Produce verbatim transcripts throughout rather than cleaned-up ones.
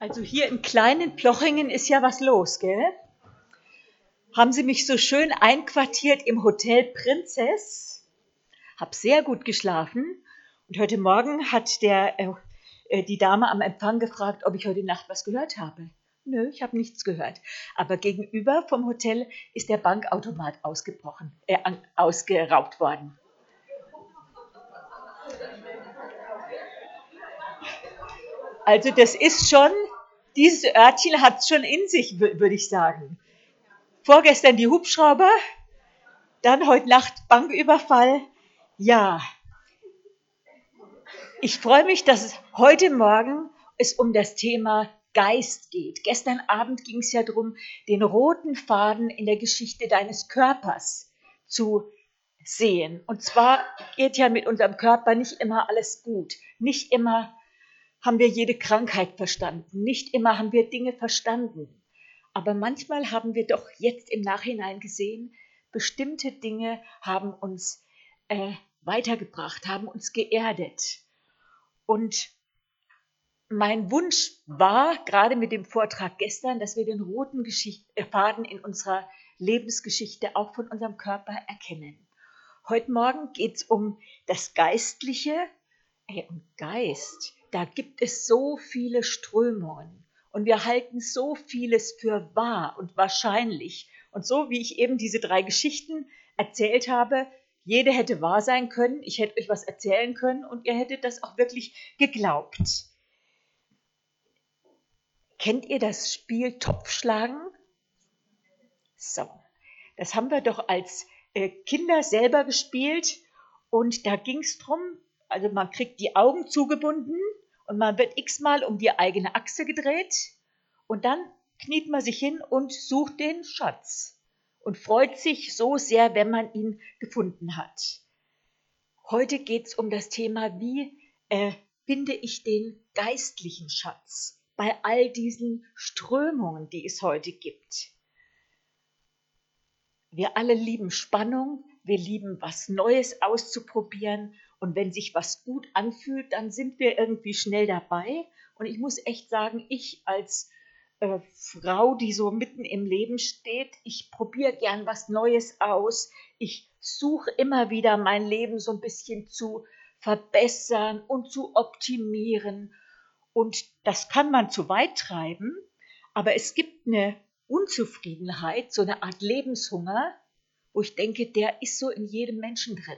Also hier in kleinen Plochingen ist ja was los, gell? Haben Sie mich so schön einquartiert im Hotel Prinzess. Hab sehr gut geschlafen. Und heute Morgen hat der, äh, die Dame am Empfang gefragt, ob ich heute Nacht was gehört habe. Nö, ich habe nichts gehört. Aber gegenüber vom Hotel ist der Bankautomat ausgebrochen, äh, ausgeraubt worden. Also das ist schon, dieses Örtchen hat es schon in sich, würde ich sagen. Vorgestern die Hubschrauber, dann heute Nacht Banküberfall. Ja, ich freue mich, dass es heute Morgen es um das Thema Geist geht. Gestern Abend ging es ja darum, den roten Faden in der Geschichte deines Körpers zu sehen. Und zwar geht ja mit unserem Körper nicht immer alles gut. Nicht immer haben wir jede Krankheit verstanden. Nicht immer haben wir Dinge verstanden. Aber manchmal haben wir doch jetzt im Nachhinein gesehen, bestimmte Dinge haben uns äh, weitergebracht, haben uns geerdet. Und mein Wunsch war, gerade mit dem Vortrag gestern, dass wir den roten Geschicht- äh, Faden in unserer Lebensgeschichte auch von unserem Körper erkennen. Heute Morgen geht es um das Geistliche. Hey, um Geist, da gibt es so viele Strömungen. Und wir halten so vieles für wahr und wahrscheinlich. Und so wie ich eben diese drei Geschichten erzählt habe, jede hätte wahr sein können, ich hätte euch was erzählen können und ihr hättet das auch wirklich geglaubt. Kennt ihr das Spiel Topfschlagen? So, das haben wir doch als äh, Kinder selber gespielt und da ging es drum, also man kriegt die Augen zugebunden und man wird x-mal um die eigene Achse gedreht und dann kniet man sich hin und sucht den Schatz und freut sich so sehr, wenn man ihn gefunden hat. Heute geht es um das Thema, wie äh, finde ich den geistlichen Schatz bei all diesen Strömungen, die es heute gibt. Wir alle lieben Spannung, wir lieben was Neues auszuprobieren und wenn sich was gut anfühlt, dann sind wir irgendwie schnell dabei. Und ich muss echt sagen, ich als äh, Frau, die so mitten im Leben steht, ich probiere gern was Neues aus. Ich suche immer wieder mein Leben so ein bisschen zu verbessern und zu optimieren. Und das kann man zu weit treiben, aber es gibt eine Unzufriedenheit, so eine Art Lebenshunger, wo ich denke, der ist so in jedem Menschen drin.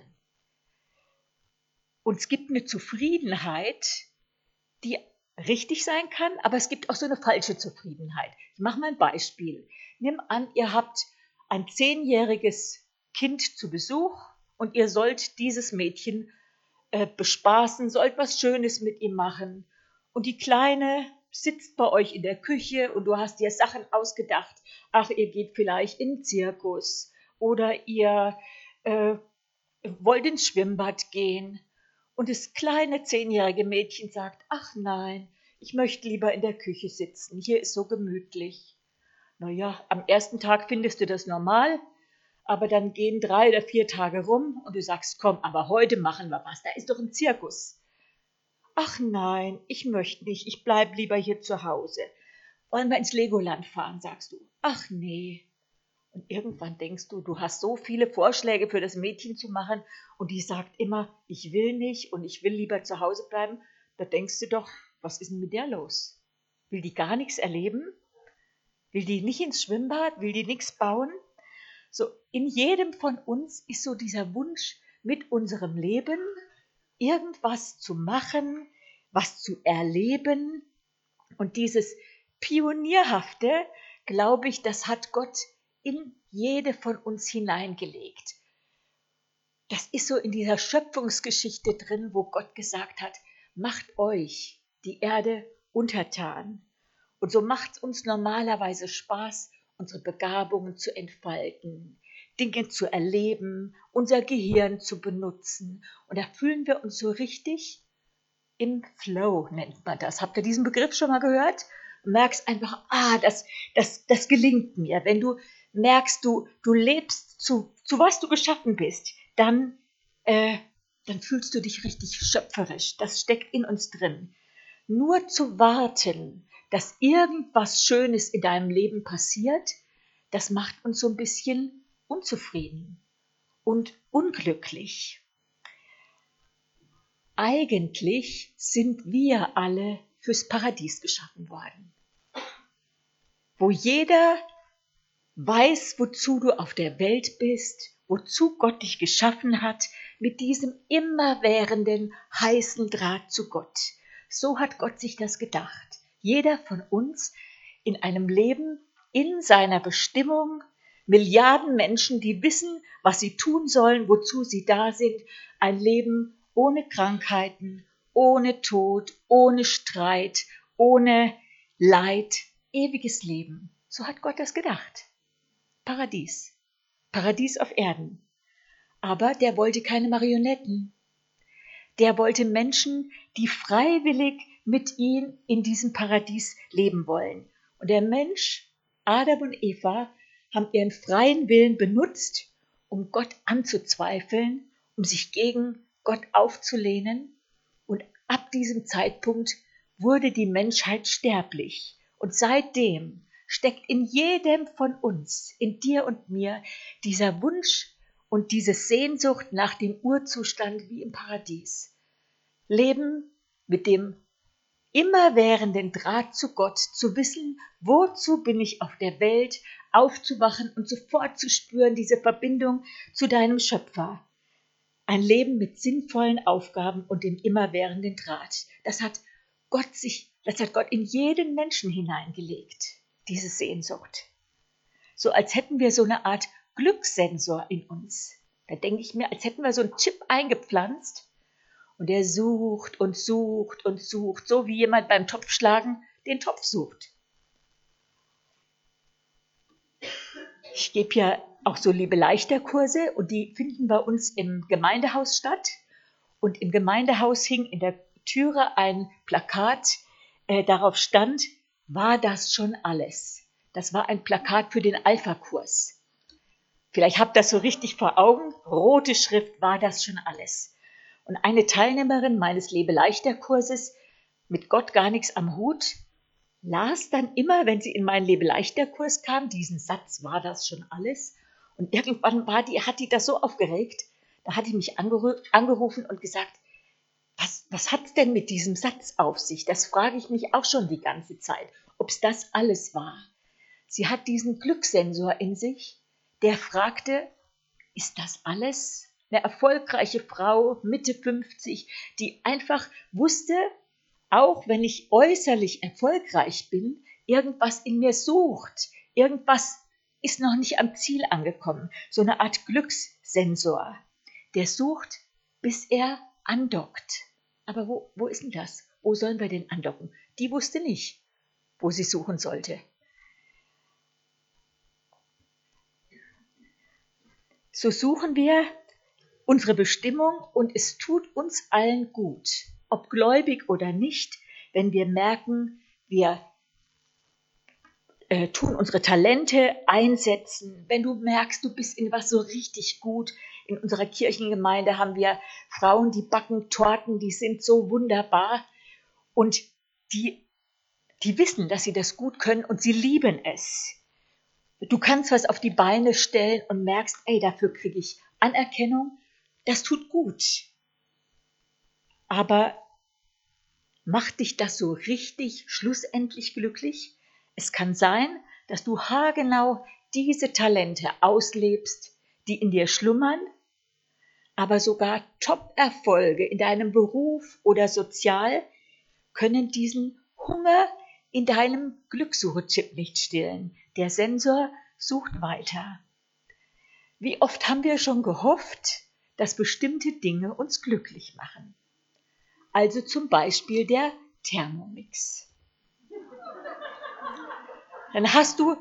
Und es gibt eine Zufriedenheit, die richtig sein kann, aber es gibt auch so eine falsche Zufriedenheit. Ich mache mal ein Beispiel. Nimm an, ihr habt ein zehnjähriges Kind zu Besuch und ihr sollt dieses Mädchen äh, bespaßen, sollt was Schönes mit ihm machen. Und die Kleine sitzt bei euch in der Küche und du hast dir Sachen ausgedacht. Ach, ihr geht vielleicht in den Zirkus oder ihr äh, wollt ins Schwimmbad gehen. Und das kleine zehnjährige Mädchen sagt, ach nein, ich möchte lieber in der Küche sitzen, hier ist so gemütlich. Naja, am ersten Tag findest du das normal, aber dann gehen drei oder vier Tage rum und du sagst, komm, aber heute machen wir was, da ist doch ein Zirkus. Ach nein, ich möchte nicht, ich bleib lieber hier zu Hause. Wollen wir ins Legoland fahren, sagst du. Ach nee. Und irgendwann denkst du, du hast so viele Vorschläge für das Mädchen zu machen und die sagt immer, ich will nicht und ich will lieber zu Hause bleiben. Da denkst du doch, was ist denn mit der los? Will die gar nichts erleben? Will die nicht ins Schwimmbad? Will die nichts bauen? So, in jedem von uns ist so dieser Wunsch, mit unserem Leben irgendwas zu machen, was zu erleben. Und dieses Pionierhafte, glaube ich, das hat Gott in jede von uns hineingelegt. Das ist so in dieser Schöpfungsgeschichte drin, wo Gott gesagt hat, macht euch die Erde untertan. Und so macht es uns normalerweise Spaß, unsere Begabungen zu entfalten, Dinge zu erleben, unser Gehirn zu benutzen. Und da fühlen wir uns so richtig im Flow, nennt man das. Habt ihr diesen Begriff schon mal gehört? Du merkst einfach, ah, das, das, das gelingt mir. Wenn du merkst, du, du lebst zu, zu was du geschaffen bist, dann, äh, dann fühlst du dich richtig schöpferisch. Das steckt in uns drin. Nur zu warten, dass irgendwas Schönes in deinem Leben passiert, das macht uns so ein bisschen unzufrieden und unglücklich. Eigentlich sind wir alle fürs Paradies geschaffen worden, wo jeder weiß, wozu du auf der Welt bist, wozu Gott dich geschaffen hat, mit diesem immerwährenden heißen Draht zu Gott. So hat Gott sich das gedacht. Jeder von uns in einem Leben in seiner Bestimmung, Milliarden Menschen, die wissen, was sie tun sollen, wozu sie da sind, ein Leben ohne Krankheiten, ohne Tod, ohne Streit, ohne Leid, ewiges Leben. So hat Gott das gedacht. Paradies. Paradies auf Erden. Aber der wollte keine Marionetten. Der wollte Menschen, die freiwillig mit ihm in diesem Paradies leben wollen. Und der Mensch, Adam und Eva, haben ihren freien Willen benutzt, um Gott anzuzweifeln, um sich gegen Gott aufzulehnen. Und ab diesem Zeitpunkt wurde die Menschheit sterblich. Und seitdem steckt in jedem von uns, in dir und mir, dieser Wunsch und diese Sehnsucht nach dem Urzustand wie im Paradies. Leben mit dem immerwährenden Draht zu Gott, zu wissen, wozu bin ich auf der Welt, aufzuwachen und sofort zu spüren, diese Verbindung zu deinem Schöpfer. Ein Leben mit sinnvollen Aufgaben und dem immerwährenden Draht. Das hat Gott sich, das hat Gott in jeden Menschen hineingelegt, diese Sehnsucht. So als hätten wir so eine Art Glückssensor in uns. Da denke ich mir, als hätten wir so einen Chip eingepflanzt und der sucht und sucht und sucht, so wie jemand beim Topfschlagen den Topf sucht. Ich gebe ja auch so Liebe-Leichter-Kurse und die finden bei uns im Gemeindehaus statt. Und im Gemeindehaus hing in der Türe ein Plakat, äh, darauf stand, war das schon alles? Das war ein Plakat für den Alpha-Kurs. Vielleicht habt ihr das so richtig vor Augen. Rote Schrift, war das schon alles? Und eine Teilnehmerin meines Lebe-Leichter-Kurses mit Gott gar nichts am Hut, las dann immer, wenn sie in meinen Lebe-Leichter-Kurs kam, diesen Satz, war das schon alles? Und irgendwann war die, hat die das so aufgeregt, da hat die mich angeru- angerufen und gesagt, was, was hat es denn mit diesem Satz auf sich? Das frage ich mich auch schon die ganze Zeit, ob es das alles war. Sie hat diesen Glückssensor in sich, der fragte, ist das alles? Eine erfolgreiche Frau, Mitte fünfzig, die einfach wusste, auch wenn ich äußerlich erfolgreich bin, irgendwas in mir sucht, irgendwas ist noch nicht am Ziel angekommen. So eine Art Glückssensor, der sucht, bis er andockt. Aber wo, wo ist denn das? Wo sollen wir denn andocken? Die wusste nicht, wo sie suchen sollte. So suchen wir unsere Bestimmung und es tut uns allen gut, ob gläubig oder nicht, wenn wir merken, wir äh, tun unsere Talente einsetzen. Wenn du merkst, du bist in was so richtig gut. In unserer Kirchengemeinde haben wir Frauen, die backen Torten, die sind so wunderbar und die, die wissen, dass sie das gut können und sie lieben es. Du kannst was auf die Beine stellen und merkst, ey, dafür kriege ich Anerkennung. Das tut gut. Aber macht dich das so richtig schlussendlich glücklich? Es kann sein, dass du haargenau diese Talente auslebst, die in dir schlummern, aber sogar Top-Erfolge in deinem Beruf oder sozial können diesen Hunger in deinem Glückssuche-Chip nicht stillen. Der Sensor sucht weiter. Wie oft haben wir schon gehofft, dass bestimmte Dinge uns glücklich machen? Also zum Beispiel der Thermomix. Dann hast du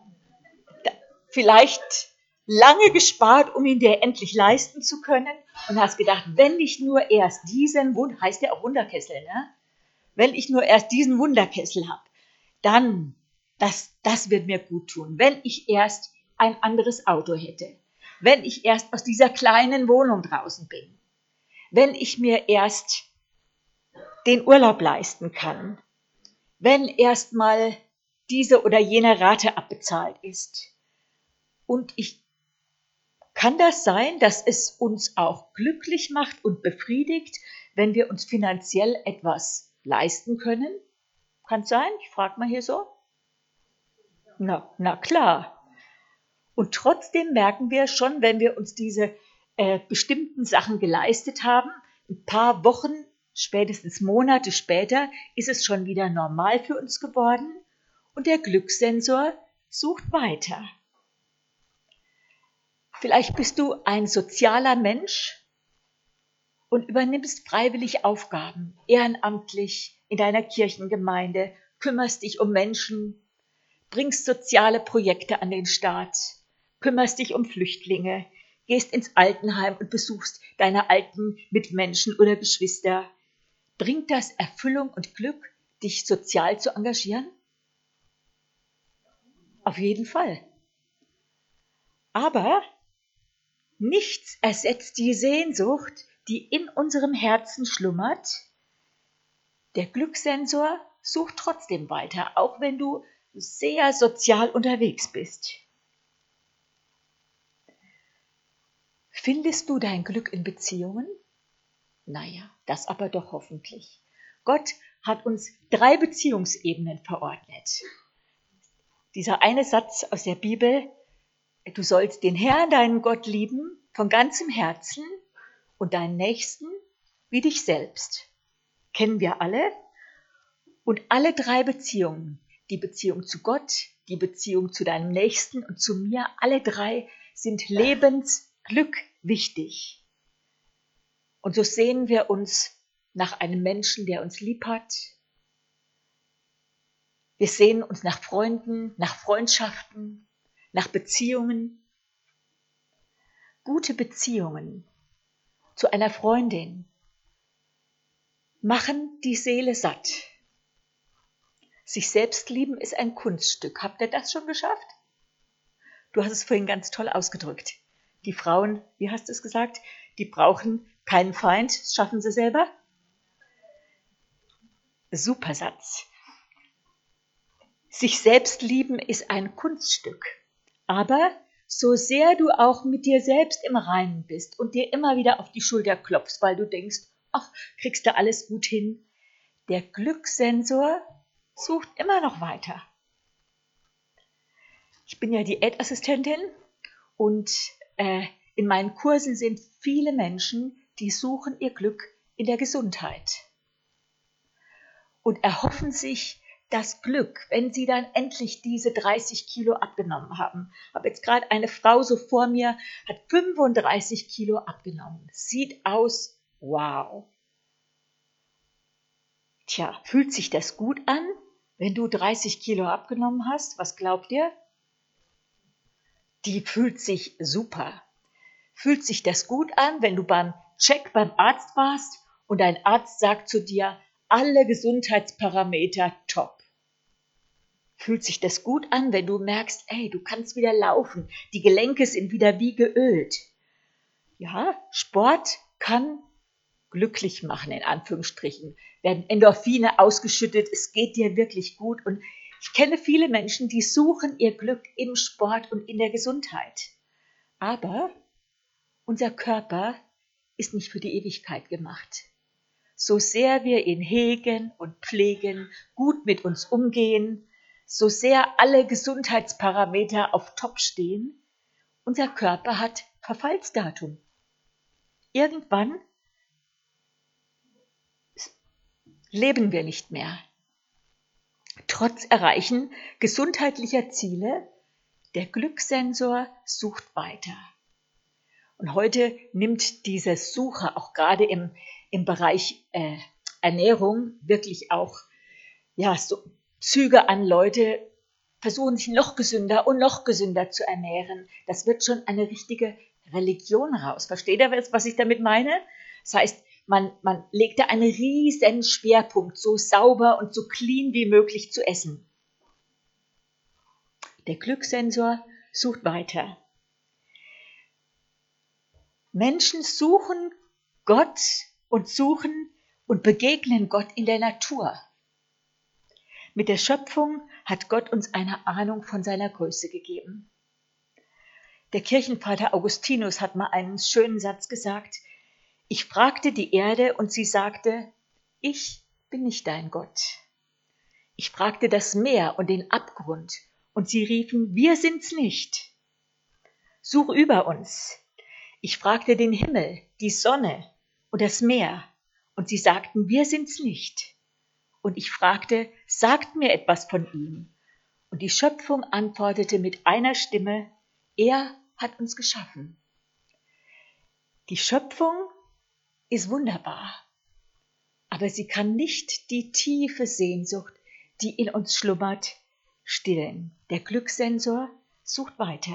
vielleicht lange gespart, um ihn dir endlich leisten zu können und hast gedacht, wenn ich nur erst diesen, heißt der auch Wunderkessel, ne? Wenn ich nur erst diesen Wunderkessel habe, dann, das, das wird mir gut tun. Wenn ich erst ein anderes Auto hätte, wenn ich erst aus dieser kleinen Wohnung draußen bin, wenn ich mir erst den Urlaub leisten kann, wenn erstmal diese oder jene Rate abbezahlt ist. Und ich kann das sein, dass es uns auch glücklich macht und befriedigt, wenn wir uns finanziell etwas leisten können? Kann es sein? Ich frage mal hier so. Na, na klar. Und trotzdem merken wir schon, wenn wir uns diese äh, bestimmten Sachen geleistet haben, ein paar Wochen, spätestens Monate später, ist es schon wieder normal für uns geworden und der Glückssensor sucht weiter. Vielleicht bist du ein sozialer Mensch und übernimmst freiwillig Aufgaben, ehrenamtlich in deiner Kirchengemeinde, kümmerst dich um Menschen, bringst soziale Projekte an den Start, kümmerst dich um Flüchtlinge, gehst ins Altenheim und besuchst deine alten Mitmenschen oder Geschwister. Bringt das Erfüllung und Glück, dich sozial zu engagieren? Auf jeden Fall. Aber nichts ersetzt die Sehnsucht, die in unserem Herzen schlummert. Der Glückssensor sucht trotzdem weiter, auch wenn du sehr sozial unterwegs bist. Findest du dein Glück in Beziehungen? Naja, das aber doch hoffentlich. Gott hat uns drei Beziehungsebenen verordnet. Dieser eine Satz aus der Bibel: Du sollst den Herrn, deinen Gott, lieben von ganzem Herzen und deinen Nächsten wie dich selbst. Kennen wir alle? Und alle drei Beziehungen, die Beziehung zu Gott, die Beziehung zu deinem Nächsten und zu mir, alle drei sind Lebensglück wichtig. Und so sehnen wir uns nach einem Menschen, der uns lieb hat. Wir sehnen uns nach Freunden, nach Freundschaften, nach Beziehungen. Gute Beziehungen zu einer Freundin machen die Seele satt. Sich selbst lieben ist ein Kunststück. Habt ihr das schon geschafft? Du hast es vorhin ganz toll ausgedrückt. Die Frauen, wie hast du es gesagt, die brauchen keinen Feind, das schaffen sie selber. Super Satz. Sich selbst lieben ist ein Kunststück. Aber so sehr du auch mit dir selbst im Reinen bist und dir immer wieder auf die Schulter klopfst, weil du denkst, ach, kriegst du alles gut hin, der Glückssensor sucht immer noch weiter. Ich bin ja Diätassistentin und äh, in meinen Kursen sind viele Menschen, die suchen ihr Glück in der Gesundheit und erhoffen sich das Glück, wenn sie dann endlich diese dreißig Kilo abgenommen haben. Ich habe jetzt gerade eine Frau so vor mir, hat fünfunddreißig Kilo abgenommen. Sieht aus, wow. Tja, fühlt sich das gut an, wenn du dreißig Kilo abgenommen hast? Was glaubt ihr? Die fühlt sich super. Fühlt sich das gut an, wenn du beim Check beim Arzt warst und dein Arzt sagt zu dir, alle Gesundheitsparameter top? Fühlt sich das gut an, wenn du merkst, ey, du kannst wieder laufen, die Gelenke sind wieder wie geölt? Ja, Sport kann glücklich machen, in Anführungsstrichen. Werden Endorphine ausgeschüttet, es geht dir wirklich gut. Und ich kenne viele Menschen, die suchen ihr Glück im Sport und in der Gesundheit. Aber unser Körper ist nicht für die Ewigkeit gemacht. So sehr wir ihn hegen und pflegen, gut mit uns umgehen, so sehr alle Gesundheitsparameter auf Top stehen, unser Körper hat Verfallsdatum. Irgendwann leben wir nicht mehr. Trotz Erreichen gesundheitlicher Ziele, der Glückssensor sucht weiter. Und heute nimmt diese Suche auch gerade im, im Bereich äh, Ernährung wirklich auch ja, so Züge an. Leute versuchen sich noch gesünder und noch gesünder zu ernähren. Das wird schon eine richtige Religion raus. Versteht ihr, was ich damit meine? Das heißt, man, man legt da einen riesen Schwerpunkt, so sauber und so clean wie möglich zu essen. Der Glückssensor sucht weiter. Menschen suchen Gott und suchen und begegnen Gott in der Natur. Mit der Schöpfung hat Gott uns eine Ahnung von seiner Größe gegeben. Der Kirchenvater Augustinus hat mal einen schönen Satz gesagt: Ich fragte die Erde und sie sagte, ich bin nicht dein Gott. Ich fragte das Meer und den Abgrund und sie riefen, wir sind's nicht. Such über uns. Ich fragte den Himmel, die Sonne und das Meer und sie sagten, wir sind's nicht. Und ich fragte, sagt mir etwas von ihm. Und die Schöpfung antwortete mit einer Stimme, er hat uns geschaffen. Die Schöpfung ist wunderbar, aber sie kann nicht die tiefe Sehnsucht, die in uns schlummert, stillen. Der Glückssensor sucht weiter.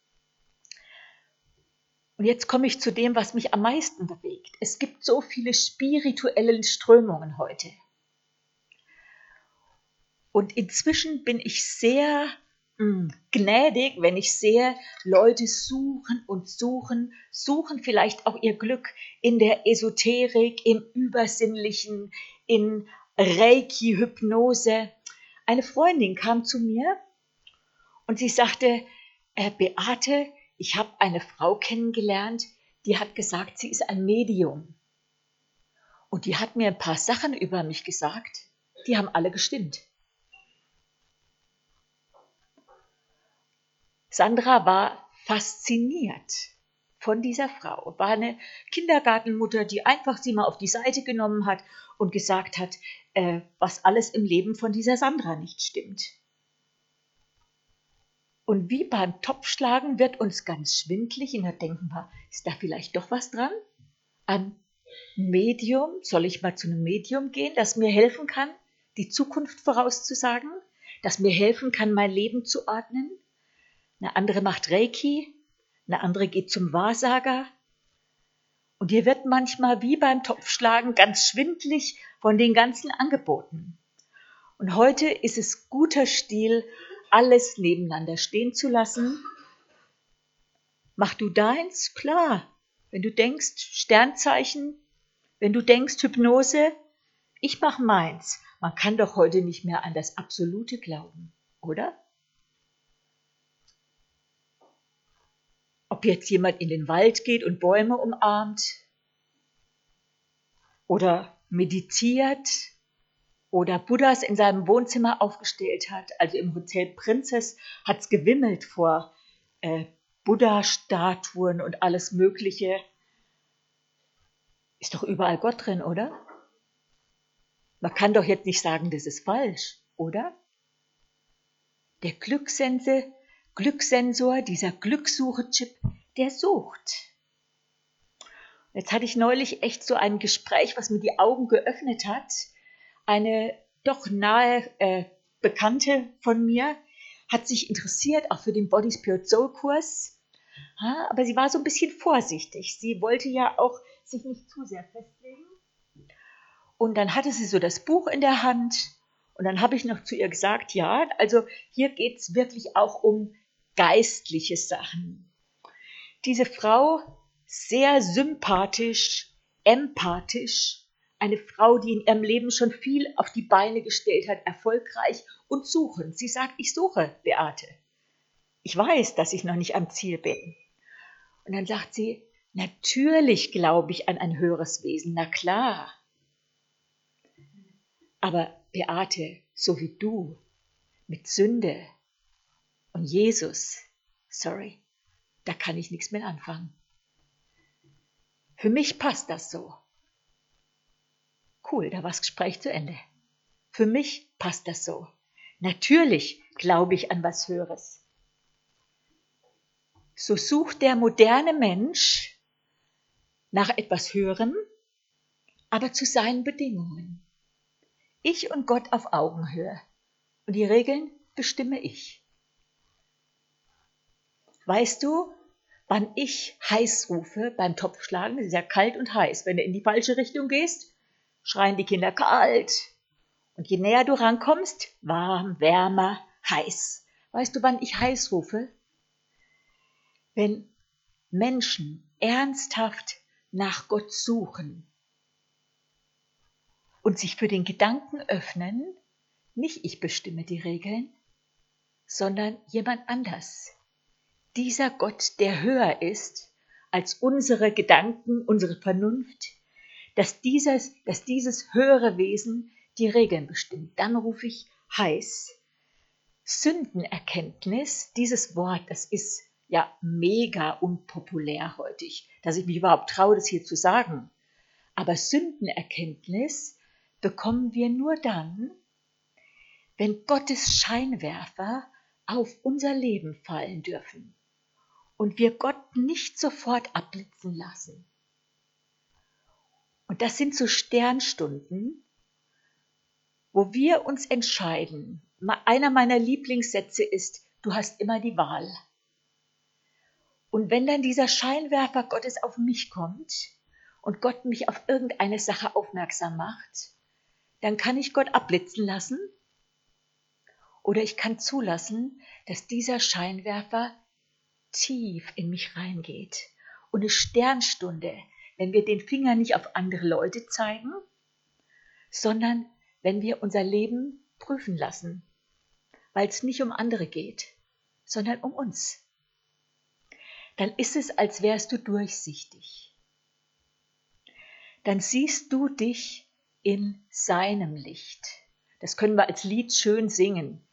Und jetzt komme ich zu dem, was mich am meisten bewegt. Es gibt so viele spirituelle Strömungen heute. Und inzwischen bin ich sehr mh, gnädig, wenn ich sehe, Leute suchen und suchen, suchen vielleicht auch ihr Glück in der Esoterik, im Übersinnlichen, in Reiki-Hypnose. Eine Freundin kam zu mir und sie sagte, äh, Beate, ich habe eine Frau kennengelernt, die hat gesagt, sie ist ein Medium. Und die hat mir ein paar Sachen über mich gesagt, die haben alle gestimmt. Sandra war fasziniert von dieser Frau, war eine Kindergartenmutter, die einfach sie mal auf die Seite genommen hat und gesagt hat, äh, was alles im Leben von dieser Sandra nicht stimmt. Und wie beim Topfschlagen wird uns ganz schwindlig und da denken wir, ist da vielleicht doch was dran? Ein Medium, soll ich mal zu einem Medium gehen, das mir helfen kann, die Zukunft vorauszusagen, das mir helfen kann, mein Leben zu ordnen? Eine andere macht Reiki, eine andere geht zum Wahrsager. Und dir wird manchmal wie beim Topfschlagen ganz schwindlig von den ganzen Angeboten. Und heute ist es guter Stil, alles nebeneinander stehen zu lassen. Mach du deins, klar. Wenn du denkst Sternzeichen, wenn du denkst Hypnose, ich mach meins. Man kann doch heute nicht mehr an das Absolute glauben, oder? Ob jetzt jemand in den Wald geht und Bäume umarmt oder meditiert oder Buddhas in seinem Wohnzimmer aufgestellt hat. Also im Hotel Princess hat es gewimmelt vor äh, Buddha-Statuen und alles Mögliche. Ist doch überall Gott drin, oder? Man kann doch jetzt nicht sagen, das ist falsch, oder? Der Glücksense, Glückssensor, dieser Glückssuche-Chip, der sucht. Jetzt hatte ich neulich echt so ein Gespräch, was mir die Augen geöffnet hat. Eine doch nahe äh, Bekannte von mir hat sich interessiert, auch für den Body Spirit Soul Kurs. Ha, aber sie war so ein bisschen vorsichtig. Sie wollte ja auch sich nicht zu sehr festlegen. Und dann hatte sie so das Buch in der Hand. Und dann habe ich noch zu ihr gesagt, ja, also hier geht es wirklich auch um geistliche Sachen. Diese Frau, sehr sympathisch, empathisch, eine Frau, die in ihrem Leben schon viel auf die Beine gestellt hat, erfolgreich und suchend. Sie sagt, ich suche, Beate. Ich weiß, dass ich noch nicht am Ziel bin. Und dann sagt sie, natürlich glaube ich an ein höheres Wesen, na klar. Aber Beate, so wie du, mit Sünde und Jesus, sorry, da kann ich nichts mehr anfangen. Für mich passt das so. Cool, da war das Gespräch zu Ende. Für mich passt das so. Natürlich glaube ich an was Höheres. So sucht der moderne Mensch nach etwas Höherem, aber zu seinen Bedingungen. Ich und Gott auf Augenhöhe. Und die Regeln bestimme ich. Weißt du, wann ich heiß rufe beim Topfschlagen? Das ist ja kalt und heiß. Wenn du in die falsche Richtung gehst, schreien die Kinder kalt. Und je näher du rankommst, warm, wärmer, heiß. Weißt du, wann ich heiß rufe? Wenn Menschen ernsthaft nach Gott suchen und sich für den Gedanken öffnen, Nicht ich bestimme die Regeln, sondern jemand anders. Dieser Gott, der höher ist als unsere Gedanken, unsere Vernunft, dass dieses, dass dieses höhere Wesen die Regeln bestimmt. Dann rufe ich heiß. Sündenerkenntnis, dieses Wort, das ist ja mega unpopulär heutig, dass ich mich überhaupt traue, das hier zu sagen. Aber Sündenerkenntnis bekommen wir nur dann, wenn Gottes Scheinwerfer auf unser Leben fallen dürfen und wir Gott nicht sofort abblitzen lassen. Und das sind so Sternstunden, wo wir uns entscheiden. Einer meiner Lieblingssätze ist, du hast immer die Wahl. Und wenn dann dieser Scheinwerfer Gottes auf mich kommt und Gott mich auf irgendeine Sache aufmerksam macht, dann kann ich Gott abblitzen lassen oder ich kann zulassen, dass dieser Scheinwerfer tief in mich reingeht. Und eine Sternstunde, wenn wir den Finger nicht auf andere Leute zeigen, sondern wenn wir unser Leben prüfen lassen, weil es nicht um andere geht, sondern um uns. Dann ist es, als wärst du durchsichtig. Dann siehst du dich in seinem Licht. Das können wir als Lied schön singen.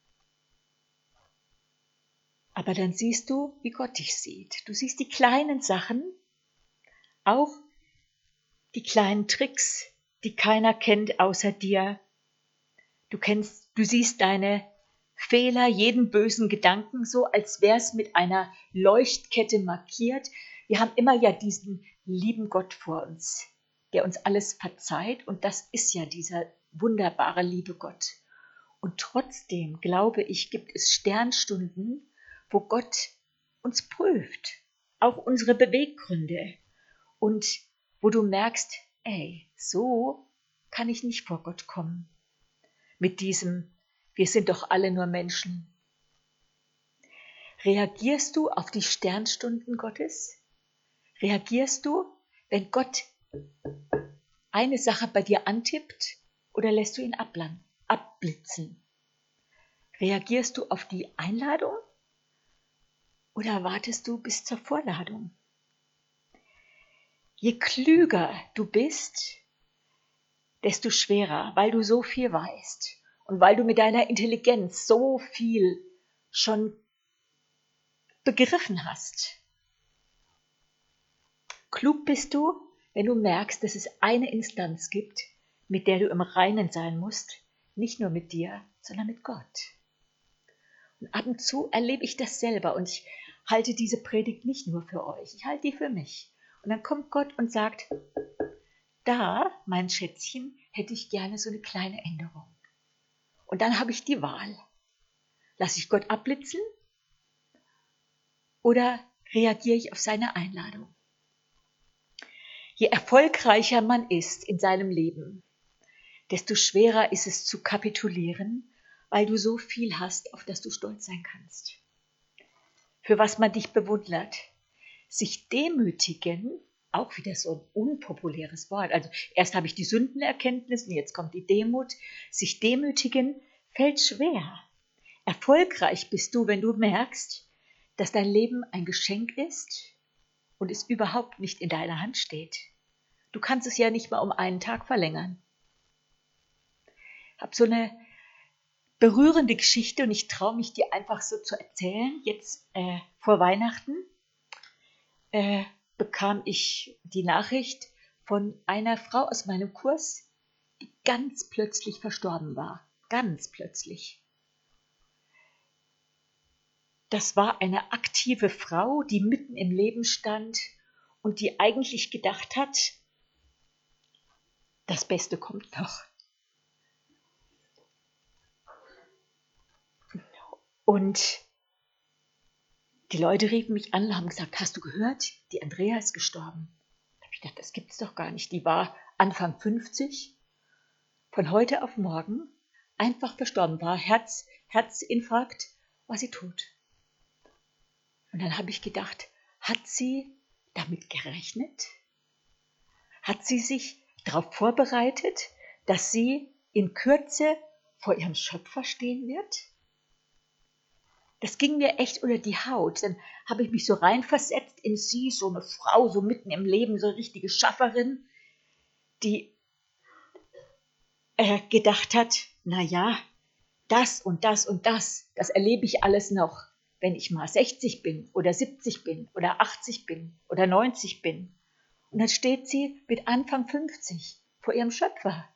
Aber dann siehst du, wie Gott dich sieht. Du siehst die kleinen Sachen, auch die kleinen Tricks, die keiner kennt außer dir. Du kennst, du siehst deine Fehler, jeden bösen Gedanken so, als wäre es mit einer Leuchtkette markiert. Wir haben immer ja diesen lieben Gott vor uns, der uns alles verzeiht. Und das ist ja dieser wunderbare liebe Gott. Und trotzdem, glaube ich, gibt es Sternstunden, wo Gott uns prüft, auch unsere Beweggründe. Und wo du merkst, ey, so kann ich nicht vor Gott kommen. Mit diesem, wir sind doch alle nur Menschen. Reagierst du auf die Sternstunden Gottes? Reagierst du, wenn Gott eine Sache bei dir antippt, oder lässt du ihn abblitzen? Reagierst du auf die Einladung oder wartest du bis zur Vorladung? Je klüger du bist, desto schwerer, weil du so viel weißt und weil du mit deiner Intelligenz so viel schon begriffen hast. Klug bist du, wenn du merkst, dass es eine Instanz gibt, mit der du im Reinen sein musst, nicht nur mit dir, sondern mit Gott. Und ab und zu erlebe ich das selber und ich halte diese Predigt nicht nur für euch, ich halte die für mich. Und dann kommt Gott und sagt, da, mein Schätzchen, hätte ich gerne so eine kleine Änderung. Und dann habe ich die Wahl. Lasse ich Gott abblitzen oder reagiere ich auf seine Einladung? Je erfolgreicher man ist in seinem Leben, desto schwerer ist es zu kapitulieren, weil du so viel hast, auf das du stolz sein kannst. Für was man dich bewundert. Sich demütigen, auch wieder so ein unpopuläres Wort. Also erst habe ich die Sündenerkenntnis und jetzt kommt die Demut. Sich demütigen fällt schwer. Erfolgreich bist du, wenn du merkst, dass dein Leben ein Geschenk ist und es überhaupt nicht in deiner Hand steht. Du kannst es ja nicht mal um einen Tag verlängern. Ich habe so eine berührende Geschichte und ich traue mich, die einfach so zu erzählen. Jetzt äh, vor Weihnachten äh, bekam ich die Nachricht von einer Frau aus meinem Kurs, die ganz plötzlich verstorben war. Ganz plötzlich. Das war eine aktive Frau, die mitten im Leben stand und die eigentlich gedacht hat, das Beste kommt noch. Und die Leute riefen mich an und haben gesagt, hast du gehört, die Andrea ist gestorben. Da habe ich gedacht, das gibt's doch gar nicht. Die war Anfang fünfzig, von heute auf morgen einfach verstorben, war Herz, Herzinfarkt, war sie tot. Und dann habe ich gedacht, hat sie damit gerechnet? Hat sie sich darauf vorbereitet, dass sie in Kürze vor ihrem Schöpfer stehen wird? Das ging mir echt unter die Haut. Dann habe ich mich so reinversetzt in sie, so eine Frau, so mitten im Leben, so eine richtige Schafferin, die äh, gedacht hat, na ja, das und das und das, das erlebe ich alles noch, wenn ich mal sechzig bin oder siebzig bin oder achtzig bin oder neunzig bin. Und dann steht sie mit Anfang fünfzig vor ihrem Schöpfer.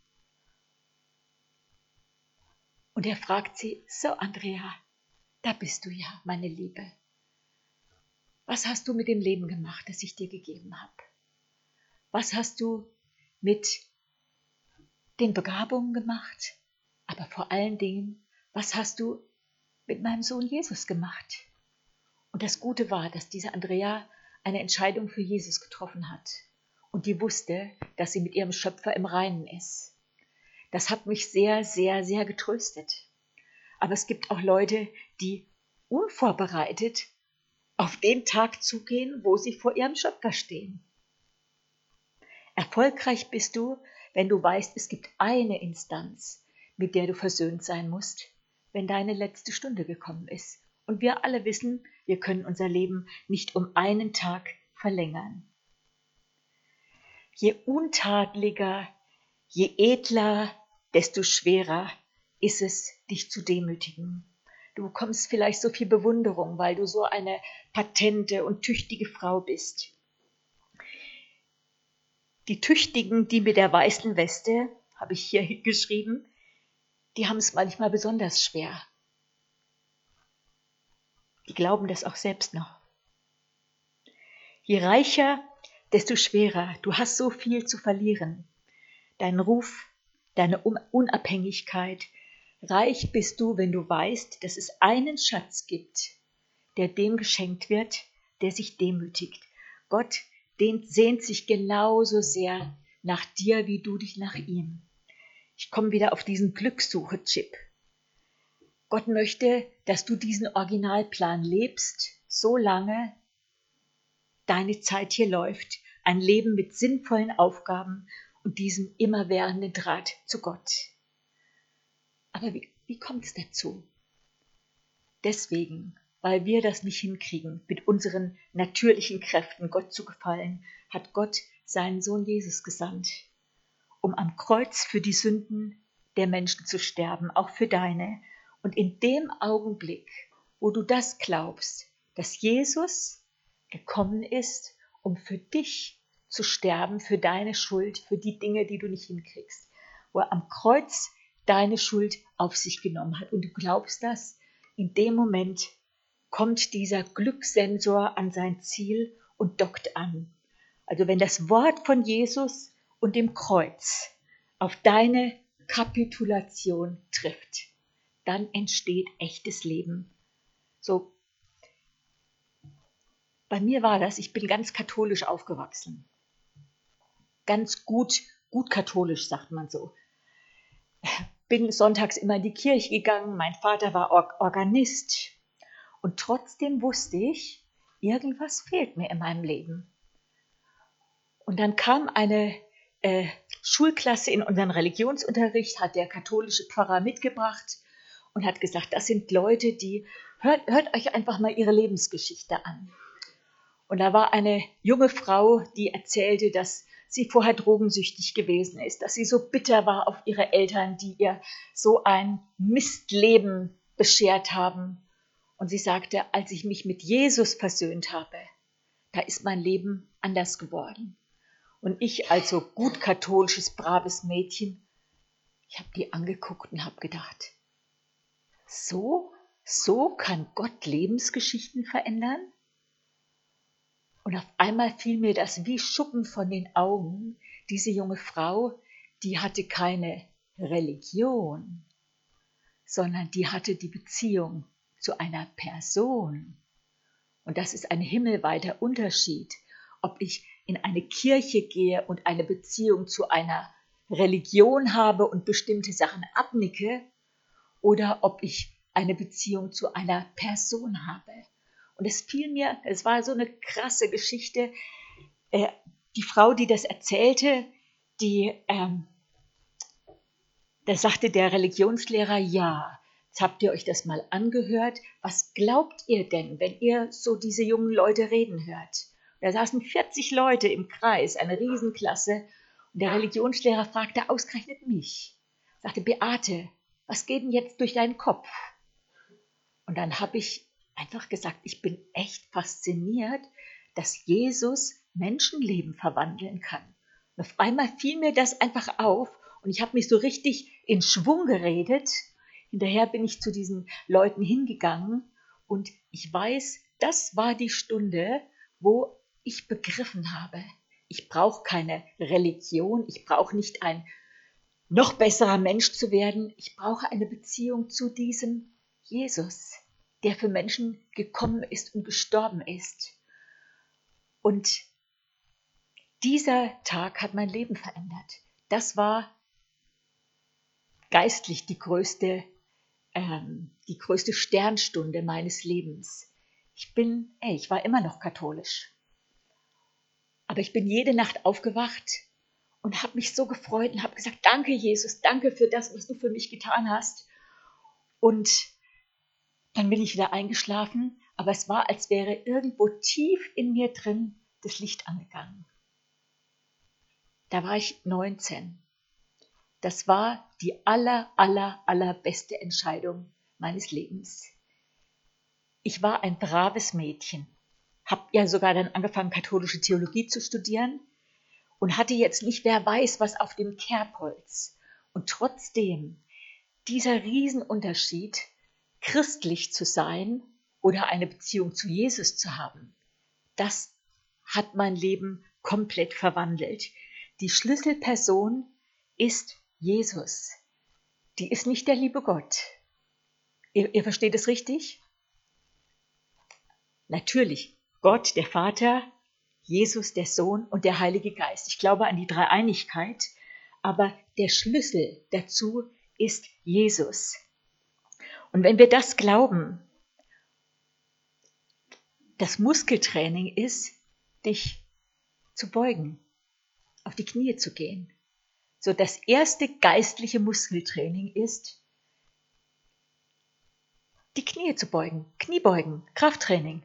Und er fragt sie, so Andrea, da bist du ja, meine Liebe. Was hast du mit dem Leben gemacht, das ich dir gegeben habe? Was hast du mit den Begabungen gemacht? Aber vor allen Dingen, was hast du mit meinem Sohn Jesus gemacht? Und das Gute war, dass diese Andrea eine Entscheidung für Jesus getroffen hat und die wusste, dass sie mit ihrem Schöpfer im Reinen ist. Das hat mich sehr, sehr, sehr getröstet. Aber es gibt auch Leute, die unvorbereitet auf den Tag zugehen, wo sie vor ihrem Schöpfer stehen. Erfolgreich bist du, wenn du weißt, es gibt eine Instanz, mit der du versöhnt sein musst, wenn deine letzte Stunde gekommen ist. Und wir alle wissen, wir können unser Leben nicht um einen Tag verlängern. Je untadeliger, je edler, desto schwerer ist es, dich zu demütigen. Du bekommst vielleicht so viel Bewunderung, weil du so eine patente und tüchtige Frau bist. Die Tüchtigen, die mit der weißen Weste, habe ich hier geschrieben, die haben es manchmal besonders schwer. Die glauben das auch selbst noch. Je reicher, desto schwerer. Du hast so viel zu verlieren. Dein Ruf, deine Unabhängigkeit. Reich bist du, wenn du weißt, dass es einen Schatz gibt, der dem geschenkt wird, der sich demütigt. Gott, den sehnt sich genauso sehr nach dir, wie du dich nach ihm. Ich komme wieder auf diesen Glückssuche-Chip. Gott möchte, dass du diesen Originalplan lebst, so lange deine Zeit hier läuft. Ein Leben mit sinnvollen Aufgaben und diesem immerwährenden Draht zu Gott. Aber wie, wie kommt es dazu? Deswegen, weil wir das nicht hinkriegen, mit unseren natürlichen Kräften Gott zu gefallen, hat Gott seinen Sohn Jesus gesandt, um am Kreuz für die Sünden der Menschen zu sterben, auch für deine. Und in dem Augenblick, wo du das glaubst, dass Jesus gekommen ist, um für dich zu sterben, für deine Schuld, für die Dinge, die du nicht hinkriegst, wo er am Kreuz deine Schuld auf sich genommen hat und du glaubst das, in dem Moment kommt dieser Glückssensor an sein Ziel und dockt an. Also wenn das Wort von Jesus und dem Kreuz auf deine Kapitulation trifft, dann entsteht echtes Leben. So, bei mir war das, ich bin ganz katholisch aufgewachsen. Ganz gut, gut katholisch, sagt man so. Bin sonntags immer in die Kirche gegangen, mein Vater war Or- Organist. Und trotzdem wusste ich, irgendwas fehlt mir in meinem Leben. Und dann kam eine äh, Schulklasse in unseren Religionsunterricht, hat der katholische Pfarrer mitgebracht und hat gesagt, das sind Leute, die, hört, hört euch einfach mal ihre Lebensgeschichte an. Und da war eine junge Frau, die erzählte, dass sie vorher drogensüchtig gewesen ist, dass sie so bitter war auf ihre Eltern, die ihr so ein Mistleben beschert haben. Und sie sagte, als ich mich mit Jesus versöhnt habe, da ist mein Leben anders geworden. Und ich als so gut katholisches, braves Mädchen, ich habe die angeguckt und habe gedacht, so, so kann Gott Lebensgeschichten verändern? Und auf einmal fiel mir das wie Schuppen von den Augen. Diese junge Frau, die hatte keine Religion, sondern die hatte die Beziehung zu einer Person. Und das ist ein himmelweiter Unterschied, ob ich in eine Kirche gehe und eine Beziehung zu einer Religion habe und bestimmte Sachen abnicke, oder ob ich eine Beziehung zu einer Person habe. Und es fiel mir, es war so eine krasse Geschichte, äh, die Frau, die das erzählte, die, ähm, Da sagte der Religionslehrer, ja, jetzt habt ihr euch das mal angehört. Was glaubt ihr denn, wenn ihr so diese jungen Leute reden hört? Da saßen vierzig Leute im Kreis, eine Riesenklasse. Und der Religionslehrer fragte ausgerechnet mich. Sagte, Beate, was geht denn jetzt durch deinen Kopf? Und dann habe ich einfach gesagt, ich bin echt fasziniert, dass Jesus Menschenleben verwandeln kann. Und auf einmal fiel mir das einfach auf und ich habe mich so richtig in Schwung geredet. Hinterher bin ich zu diesen Leuten hingegangen und ich weiß, das war die Stunde, wo ich begriffen habe, ich brauche keine Religion, ich brauche nicht ein noch besserer Mensch zu werden, ich brauche eine Beziehung zu diesem Jesus, der für Menschen gekommen ist und gestorben ist. Und dieser Tag hat mein Leben verändert. Das war geistlich die größte, ähm, die größte Sternstunde meines Lebens. Ich bin, ey, ich war immer noch katholisch. Aber ich bin jede Nacht aufgewacht und habe mich so gefreut und habe gesagt, danke Jesus, danke für das, was du für mich getan hast. Und dann bin ich wieder eingeschlafen, aber es war, als wäre irgendwo tief in mir drin das Licht angegangen. Da war ich neunzehn. Das war die aller, aller, allerbeste Entscheidung meines Lebens. Ich war ein braves Mädchen, habe ja sogar dann angefangen, katholische Theologie zu studieren und hatte jetzt nicht, wer weiß, was auf dem Kerbholz. Und trotzdem, dieser Riesenunterschied, christlich zu sein oder eine Beziehung zu Jesus zu haben, das hat mein Leben komplett verwandelt. Die Schlüsselperson ist Jesus. Die ist nicht der liebe Gott. Ihr, ihr versteht es richtig? Natürlich, Gott, der Vater, Jesus, der Sohn und der Heilige Geist. Ich glaube an die Dreieinigkeit, aber der Schlüssel dazu ist Jesus. Und wenn wir das glauben, das Muskeltraining ist, dich zu beugen, auf die Knie zu gehen. So, das erste geistliche Muskeltraining ist, die Knie zu beugen, Kniebeugen, Krafttraining.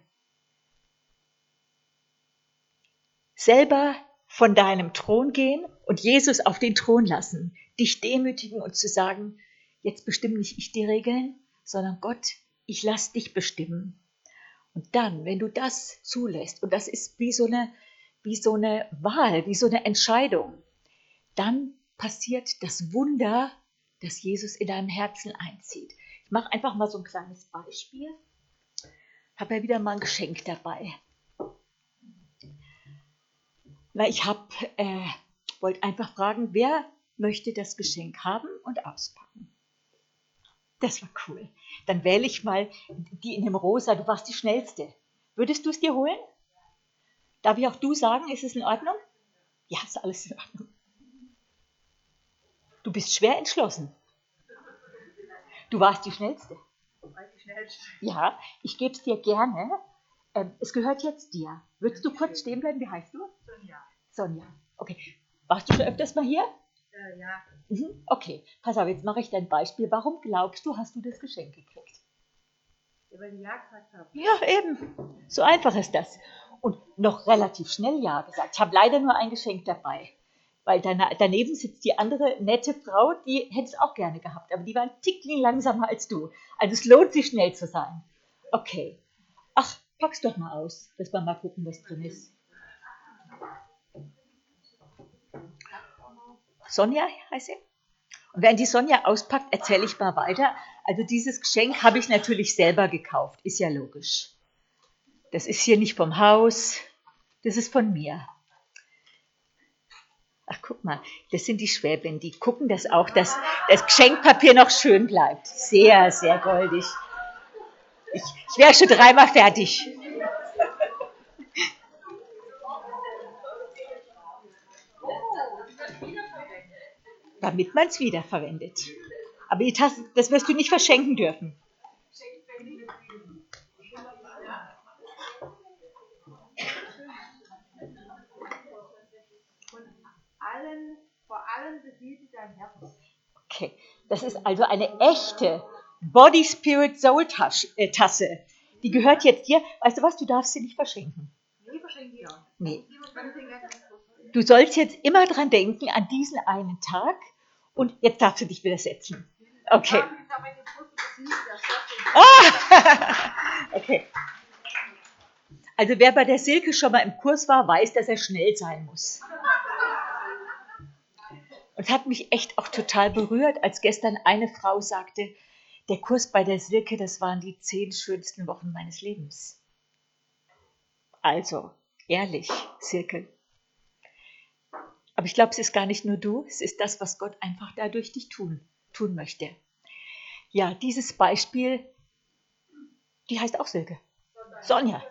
Selber von deinem Thron gehen und Jesus auf den Thron lassen, dich demütigen und zu sagen, jetzt bestimme nicht ich die Regeln, sondern Gott, ich lasse dich bestimmen. Und dann, wenn du das zulässt, und das ist wie so eine, wie so eine Wahl, wie so eine Entscheidung, dann passiert das Wunder, dass Jesus in deinem Herzen einzieht. Ich mache einfach mal so ein kleines Beispiel. Ich habe ja wieder mal ein Geschenk dabei. Na, ich habe, äh, wollte einfach fragen, wer möchte das Geschenk haben und auspacken? Das war cool. Dann wähle ich mal die in dem Rosa. Du warst die Schnellste. Würdest du es dir holen? Darf ich auch du sagen, ist es in Ordnung? Ja, ist alles in Ordnung. Du bist schwer entschlossen. Du warst die Schnellste. Ja, ich gebe es dir gerne. Ähm, es gehört jetzt dir. Würdest du kurz stehen bleiben? Wie heißt du? Sonja. Sonja. Okay. Warst du schon öfters mal hier? Äh, ja. Mhm. Okay. Pass auf, jetzt mache ich dein Beispiel. Warum glaubst du, hast du das Geschenk gekriegt? Weil ich ja gesagt habe. Ja, eben. So einfach ist das. Und noch relativ schnell ja gesagt. Ich habe leider nur ein Geschenk dabei. Weil dana- daneben sitzt die andere nette Frau, die hätte es auch gerne gehabt. Aber die war ein Tickling langsamer als du. Also es lohnt sich, schnell zu sein. Okay. Ach, pack's doch mal aus, dass wir mal gucken, was drin ist. Sonja heißt sie. Und während die Sonja auspackt, erzähle ich mal weiter. Also dieses Geschenk habe ich natürlich selber gekauft. Ist ja logisch. Das ist hier nicht vom Haus. Das ist von mir. Ach, guck mal, das sind die Schwäbin. Die gucken das auch, dass das Geschenkpapier noch schön bleibt. Sehr, sehr goldig. Ich, ich wäre schon dreimal fertig. Damit man es wiederverwendet. Aber die Tasse, das wirst du nicht verschenken dürfen. Allen, vor allem befiehlt dein Herz. Okay, das ist also eine echte Body, Spirit, Soul Tasse. Die gehört jetzt dir. Weißt du was, du darfst sie nicht verschenken. Nee, verschenken die auch. Nee. Die muss man deswegen ganz groß. Du sollst jetzt immer dran denken, an diesen einen Tag. Und jetzt darfst du dich wieder setzen. Okay. Ah! Okay. Also wer bei der Silke schon mal im Kurs war, weiß, dass er schnell sein muss. Und es hat mich echt auch total berührt, als gestern eine Frau sagte, der Kurs bei der Silke, das waren die zehn schönsten Wochen meines Lebens. Also, ehrlich, Silke. Aber ich glaube, es ist gar nicht nur du, es ist das, was Gott einfach da durch dich tun, tun möchte. Ja, dieses Beispiel, die heißt auch Silke. Sonja.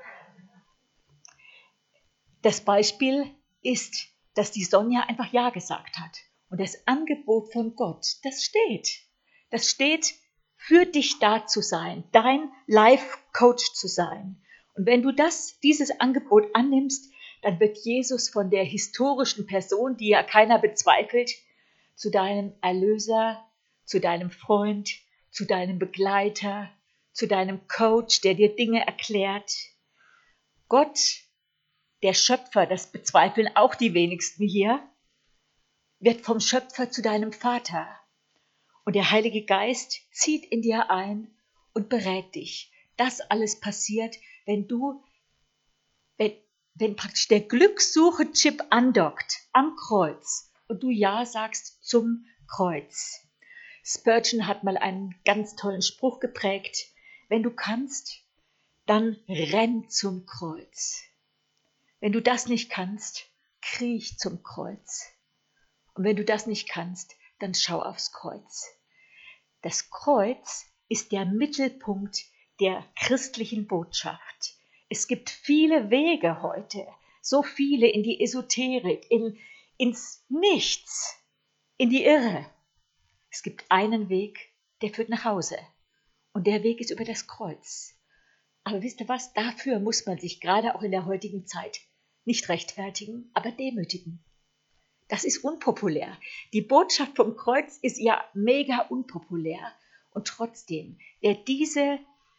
Das Beispiel ist, dass die Sonja einfach Ja gesagt hat. Und das Angebot von Gott, das steht. Das steht, für dich da zu sein, dein Life-Coach zu sein. Und wenn du das, dieses Angebot annimmst, dann wird Jesus von der historischen Person, die ja keiner bezweifelt, zu deinem Erlöser, zu deinem Freund, zu deinem Begleiter, zu deinem Coach, der dir Dinge erklärt. Gott, der Schöpfer, das bezweifeln auch die wenigsten hier, wird vom Schöpfer zu deinem Vater. Und der Heilige Geist zieht in dir ein und berät dich. Das alles passiert, wenn du, wenn, wenn praktisch der Glückssuche-Chip andockt am Kreuz und du Ja sagst zum Kreuz. Spurgeon hat mal einen ganz tollen Spruch geprägt. Wenn du kannst, dann renn zum Kreuz. Wenn du das nicht kannst, kriech zum Kreuz. Und wenn du das nicht kannst, dann schau aufs Kreuz. Das Kreuz ist der Mittelpunkt der christlichen Botschaft. Es gibt viele Wege heute, so viele in die Esoterik, in, ins Nichts, in die Irre. Es gibt einen Weg, der führt nach Hause. Und der Weg ist über das Kreuz. Aber wisst ihr was? Dafür muss man sich gerade auch in der heutigen Zeit nicht rechtfertigen, aber demütigen. Das ist unpopulär. Die Botschaft vom Kreuz ist ja mega unpopulär. Und trotzdem, wer diese,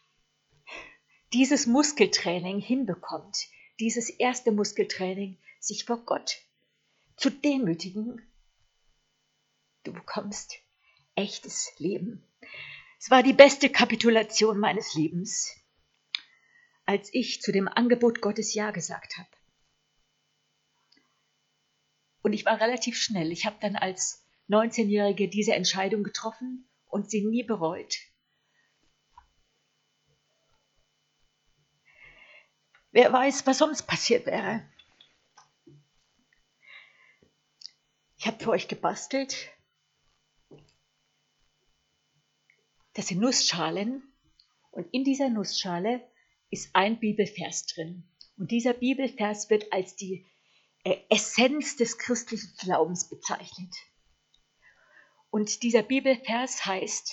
dieses Muskeltraining hinbekommt, dieses erste Muskeltraining, sich vor Gott zu demütigen, du bekommst echtes Leben. Es war die beste Kapitulation meines Lebens, als ich zu dem Angebot Gottes Ja gesagt habe. Und ich war relativ schnell. Ich habe dann als neunzehnjährige diese Entscheidung getroffen und sie nie bereut. Wer weiß, was sonst passiert wäre. Ich habe für euch gebastelt. Das sind Nussschalen und in dieser Nussschale ist ein Bibelvers drin. Und dieser Bibelvers wird als die Essenz des christlichen Glaubens bezeichnet. Und dieser Bibelvers heißt,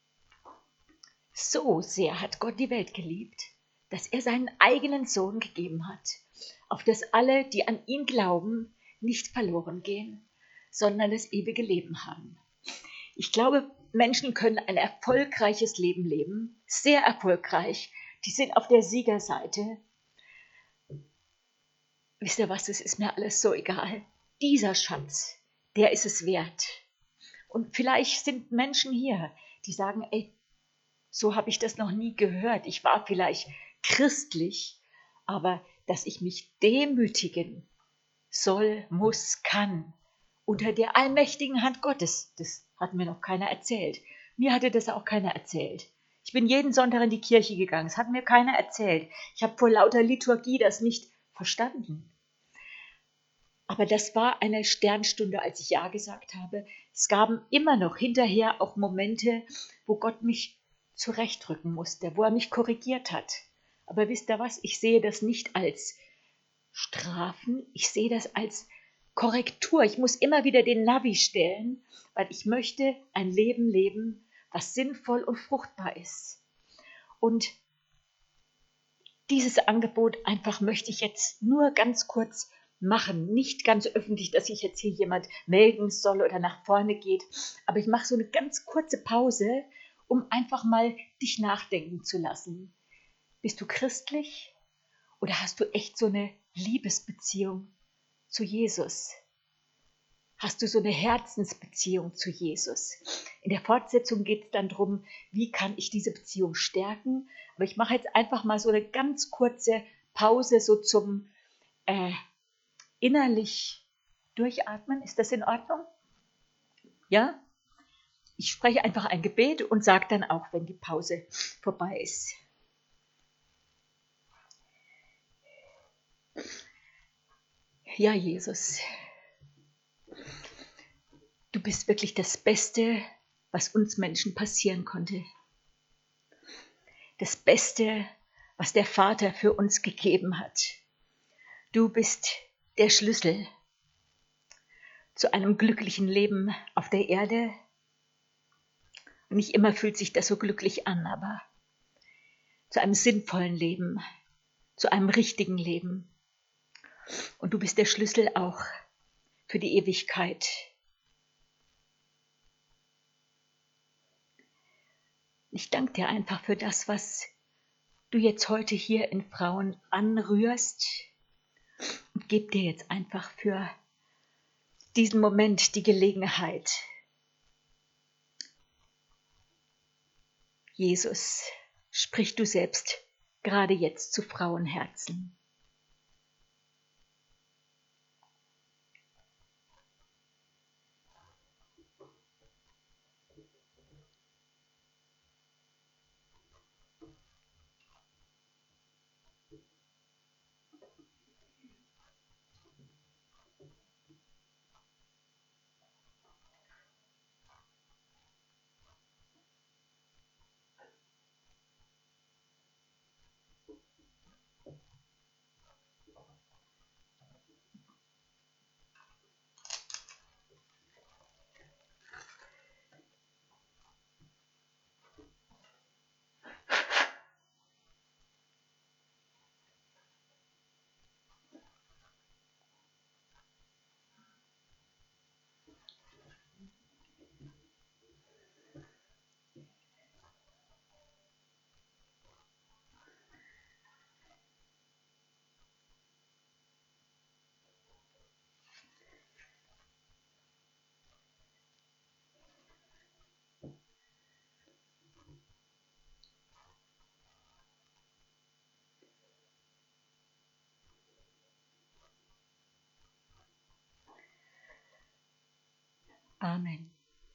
so sehr hat Gott die Welt geliebt, dass er seinen eigenen Sohn gegeben hat, auf dass alle, die an ihn glauben, nicht verloren gehen, sondern das ewige Leben haben. Ich glaube, Menschen können ein erfolgreiches Leben leben, sehr erfolgreich, die sind auf der Siegerseite. Wisst ihr was, das ist mir alles so egal. Dieser Schatz, der ist es wert. Und vielleicht sind Menschen hier, die sagen, ey, so habe ich das noch nie gehört. Ich war vielleicht christlich, aber dass ich mich demütigen soll, muss, kann, unter der allmächtigen Hand Gottes, das hat mir noch keiner erzählt. Mir hatte das auch keiner erzählt. Ich bin jeden Sonntag in die Kirche gegangen, das hat mir keiner erzählt. Ich habe vor lauter Liturgie das nicht verstanden. Aber das war eine Sternstunde, als ich Ja gesagt habe. Es gab immer noch hinterher auch Momente, wo Gott mich zurechtrücken musste, wo er mich korrigiert hat. Aber wisst ihr was? Ich sehe das nicht als Strafen, ich sehe das als Korrektur. Ich muss immer wieder den Navi stellen, weil ich möchte ein Leben leben, was sinnvoll und fruchtbar ist. Und dieses Angebot einfach möchte ich jetzt nur ganz kurz machen. Nicht ganz öffentlich, dass sich jetzt hier jemand melden soll oder nach vorne geht, aber ich mache so eine ganz kurze Pause, um einfach mal dich nachdenken zu lassen. Bist du christlich oder hast du echt so eine Liebesbeziehung zu Jesus? Hast du so eine Herzensbeziehung zu Jesus? In der Fortsetzung geht es dann darum, wie kann ich diese Beziehung stärken? Aber ich mache jetzt einfach mal so eine ganz kurze Pause, so zum äh, innerlich durchatmen. Ist das in Ordnung? Ja? Ich spreche einfach ein Gebet und sage dann auch, wenn die Pause vorbei ist. Ja, Jesus, du bist wirklich das Beste, was uns Menschen passieren konnte. Das Beste, was der Vater für uns gegeben hat. Du bist der Schlüssel zu einem glücklichen Leben auf der Erde. Und nicht immer fühlt sich das so glücklich an, aber zu einem sinnvollen Leben, zu einem richtigen Leben. Und du bist der Schlüssel auch für die Ewigkeit. Ich danke dir einfach für das, was du jetzt heute hier in Frauen anrührst und gebe dir jetzt einfach für diesen Moment die Gelegenheit. Jesus, sprich du selbst gerade jetzt zu Frauenherzen. Amen.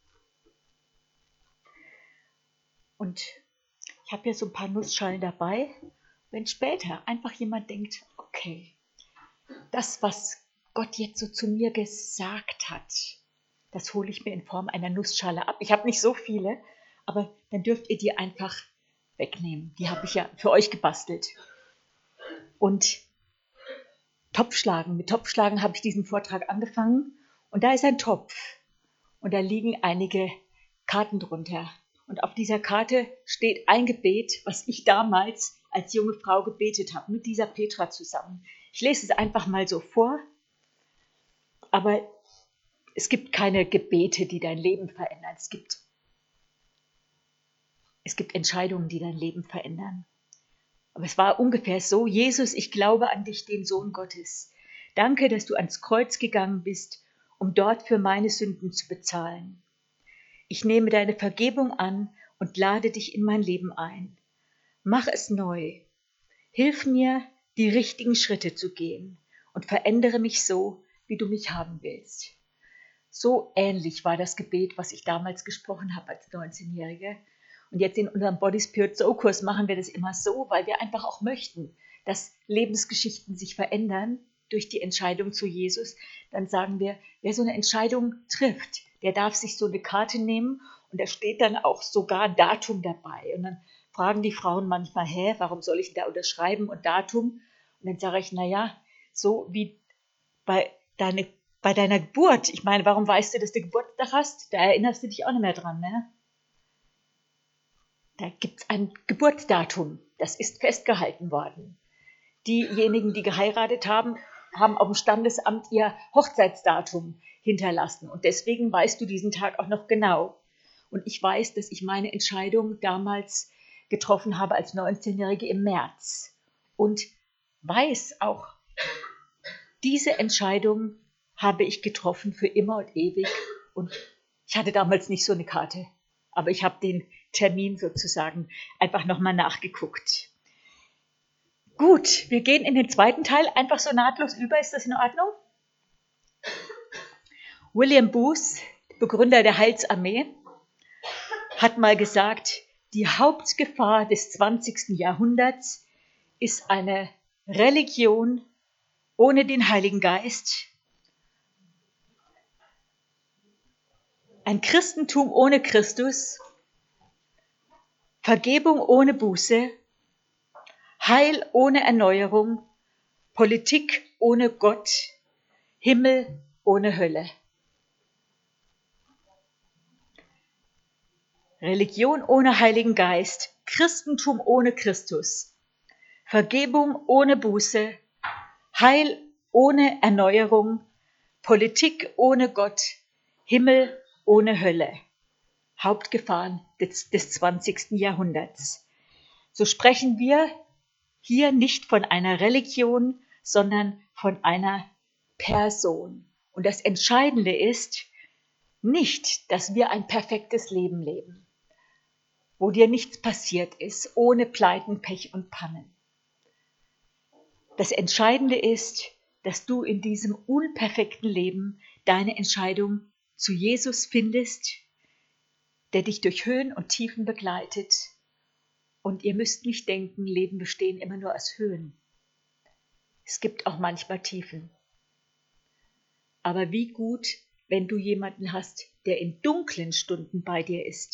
Und ich habe hier so ein paar Nussschalen dabei. Wenn später einfach jemand denkt, okay, das, was Gott jetzt so zu mir gesagt hat, das hole ich mir in Form einer Nussschale ab. Ich habe nicht so viele, aber dann dürft ihr die einfach wegnehmen. Die habe ich ja für euch gebastelt. Und Topfschlagen. Mit Topfschlagen habe ich diesen Vortrag angefangen. Und da ist ein Topf. Und da liegen einige Karten drunter. Und auf dieser Karte steht ein Gebet, was ich damals als junge Frau gebetet habe, mit dieser Petra zusammen. Ich lese es einfach mal so vor. Aber es gibt keine Gebete, die dein Leben verändern. Es gibt, es gibt Entscheidungen, die dein Leben verändern. Aber es war ungefähr so: Jesus, ich glaube an dich, den Sohn Gottes. Danke, dass du ans Kreuz gegangen bist, um dort für meine Sünden zu bezahlen. Ich nehme deine Vergebung an und lade dich in mein Leben ein. Mach es neu. Hilf mir, die richtigen Schritte zu gehen und verändere mich so, wie du mich haben willst. So ähnlich war das Gebet, was ich damals gesprochen habe als neunzehnjährige. Und jetzt in unserem Body Spirit Soul Kurs machen wir das immer so, weil wir einfach auch möchten, dass Lebensgeschichten sich verändern durch die Entscheidung zu Jesus. Dann sagen wir, wer so eine Entscheidung trifft, der darf sich so eine Karte nehmen und da steht dann auch sogar ein Datum dabei. Und dann fragen die Frauen manchmal, hä, warum soll ich da unterschreiben und Datum? Und dann sage ich, naja, so wie bei, deine, bei deiner Geburt. Ich meine, warum weißt du, dass du Geburtstag hast? Da erinnerst du dich auch nicht mehr dran, ne? Da gibt es ein Geburtsdatum, das ist festgehalten worden. Diejenigen, die geheiratet haben, haben auf dem Standesamt ihr Hochzeitsdatum hinterlassen. Und deswegen weißt du diesen Tag auch noch genau. Und ich weiß, dass ich meine Entscheidung damals getroffen habe als neunzehnjährige im März. Und weiß auch, diese Entscheidung habe ich getroffen für immer und ewig. Und ich hatte damals nicht so eine Karte, aber ich habe den Termin sozusagen einfach nochmal nachgeguckt. Gut, wir gehen in den zweiten Teil einfach so nahtlos über. Ist das in Ordnung? William Booth, Begründer der Heilsarmee, hat mal gesagt, die Hauptgefahr des zwanzigsten Jahrhunderts ist eine Religion ohne den Heiligen Geist, ein Christentum ohne Christus, Vergebung ohne Buße, Heil ohne Erneuerung, Politik ohne Gott, Himmel ohne Hölle. Religion ohne Heiligen Geist, Christentum ohne Christus, Vergebung ohne Buße, Heil ohne Erneuerung, Politik ohne Gott, Himmel ohne Hölle. Hauptgefahren des, des zwanzigsten Jahrhunderts. So sprechen wir hier nicht von einer Religion, sondern von einer Person. Und das Entscheidende ist nicht, dass wir ein perfektes Leben leben, wo dir nichts passiert ist, ohne Pleiten, Pech und Pannen. Das Entscheidende ist, dass du in diesem unperfekten Leben deine Entscheidung zu Jesus findest, der dich durch Höhen und Tiefen begleitet. Und ihr müsst nicht denken, Leben bestehen immer nur aus Höhen. Es gibt auch manchmal Tiefen. Aber wie gut, wenn du jemanden hast, der in dunklen Stunden bei dir ist.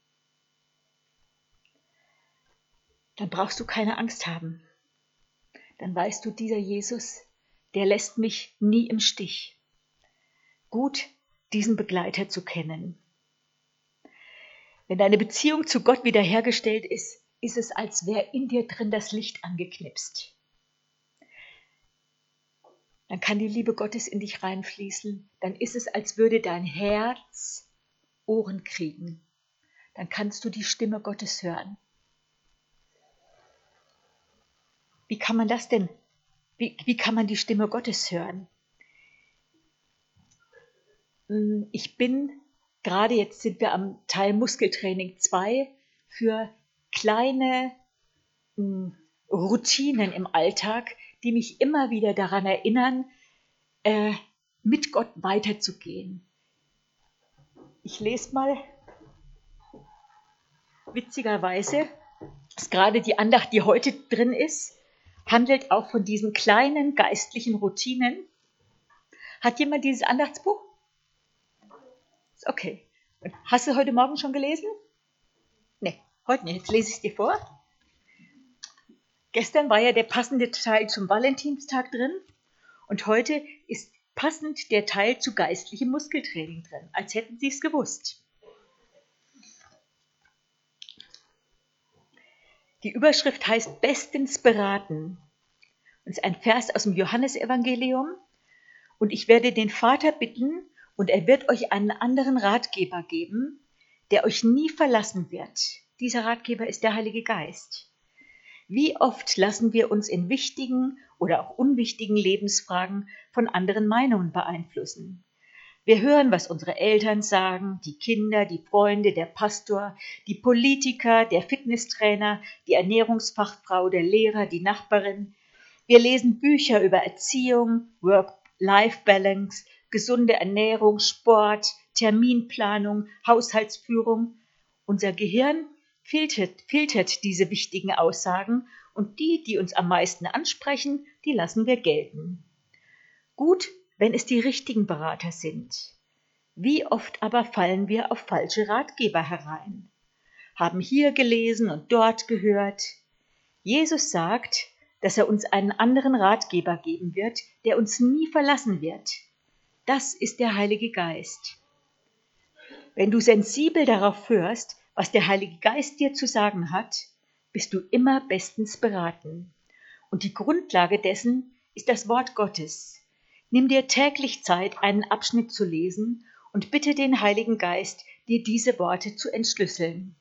Dann brauchst du keine Angst haben. Dann weißt du, dieser Jesus, der lässt mich nie im Stich. Gut, diesen Begleiter zu kennen. Wenn deine Beziehung zu Gott wiederhergestellt ist, ist es, als wäre in dir drin das Licht angeknipst. Dann kann die Liebe Gottes in dich reinfließen. Dann ist es, als würde dein Herz Ohren kriegen. Dann kannst du die Stimme Gottes hören. Wie kann man das denn? Wie, wie kann man die Stimme Gottes hören? Ich bin, gerade jetzt sind wir am Teil Muskeltraining zwei, für kleine mh, Routinen im Alltag, die mich immer wieder daran erinnern, äh, mit Gott weiterzugehen. Ich lese mal, witzigerweise, ist gerade die Andacht, die heute drin ist, handelt auch von diesen kleinen geistlichen Routinen. Hat jemand dieses Andachtsbuch? Okay. Hast du heute Morgen schon gelesen? Nee, heute nicht. Jetzt lese ich es dir vor. Gestern war ja der passende Teil zum Valentinstag drin und heute ist passend der Teil zu geistlichem Muskeltraining drin, als hätten sie es gewusst. Die Überschrift heißt bestens beraten. Und ist ein Vers aus dem Johannesevangelium. Und ich werde den Vater bitten, und er wird euch einen anderen Ratgeber geben, der euch nie verlassen wird. Dieser Ratgeber ist der Heilige Geist. Wie oft lassen wir uns in wichtigen oder auch unwichtigen Lebensfragen von anderen Meinungen beeinflussen? Wir hören, was unsere Eltern sagen, die Kinder, die Freunde, der Pastor, die Politiker, der Fitnesstrainer, die Ernährungsfachfrau, der Lehrer, die Nachbarin. Wir lesen Bücher über Erziehung, Work-Life-Balance, gesunde Ernährung, Sport, Terminplanung, Haushaltsführung. Unser Gehirn filtert, filtert diese wichtigen Aussagen und die, die uns am meisten ansprechen, die lassen wir gelten. Gut, wenn es die richtigen Berater sind. Wie oft aber fallen wir auf falsche Ratgeber herein? Haben hier gelesen und dort gehört. Jesus sagt, dass er uns einen anderen Ratgeber geben wird, der uns nie verlassen wird. Das ist der Heilige Geist. Wenn du sensibel darauf hörst, was der Heilige Geist dir zu sagen hat, bist du immer bestens beraten. Und die Grundlage dessen ist das Wort Gottes. Nimm dir täglich Zeit, einen Abschnitt zu lesen und bitte den Heiligen Geist, dir diese Worte zu entschlüsseln.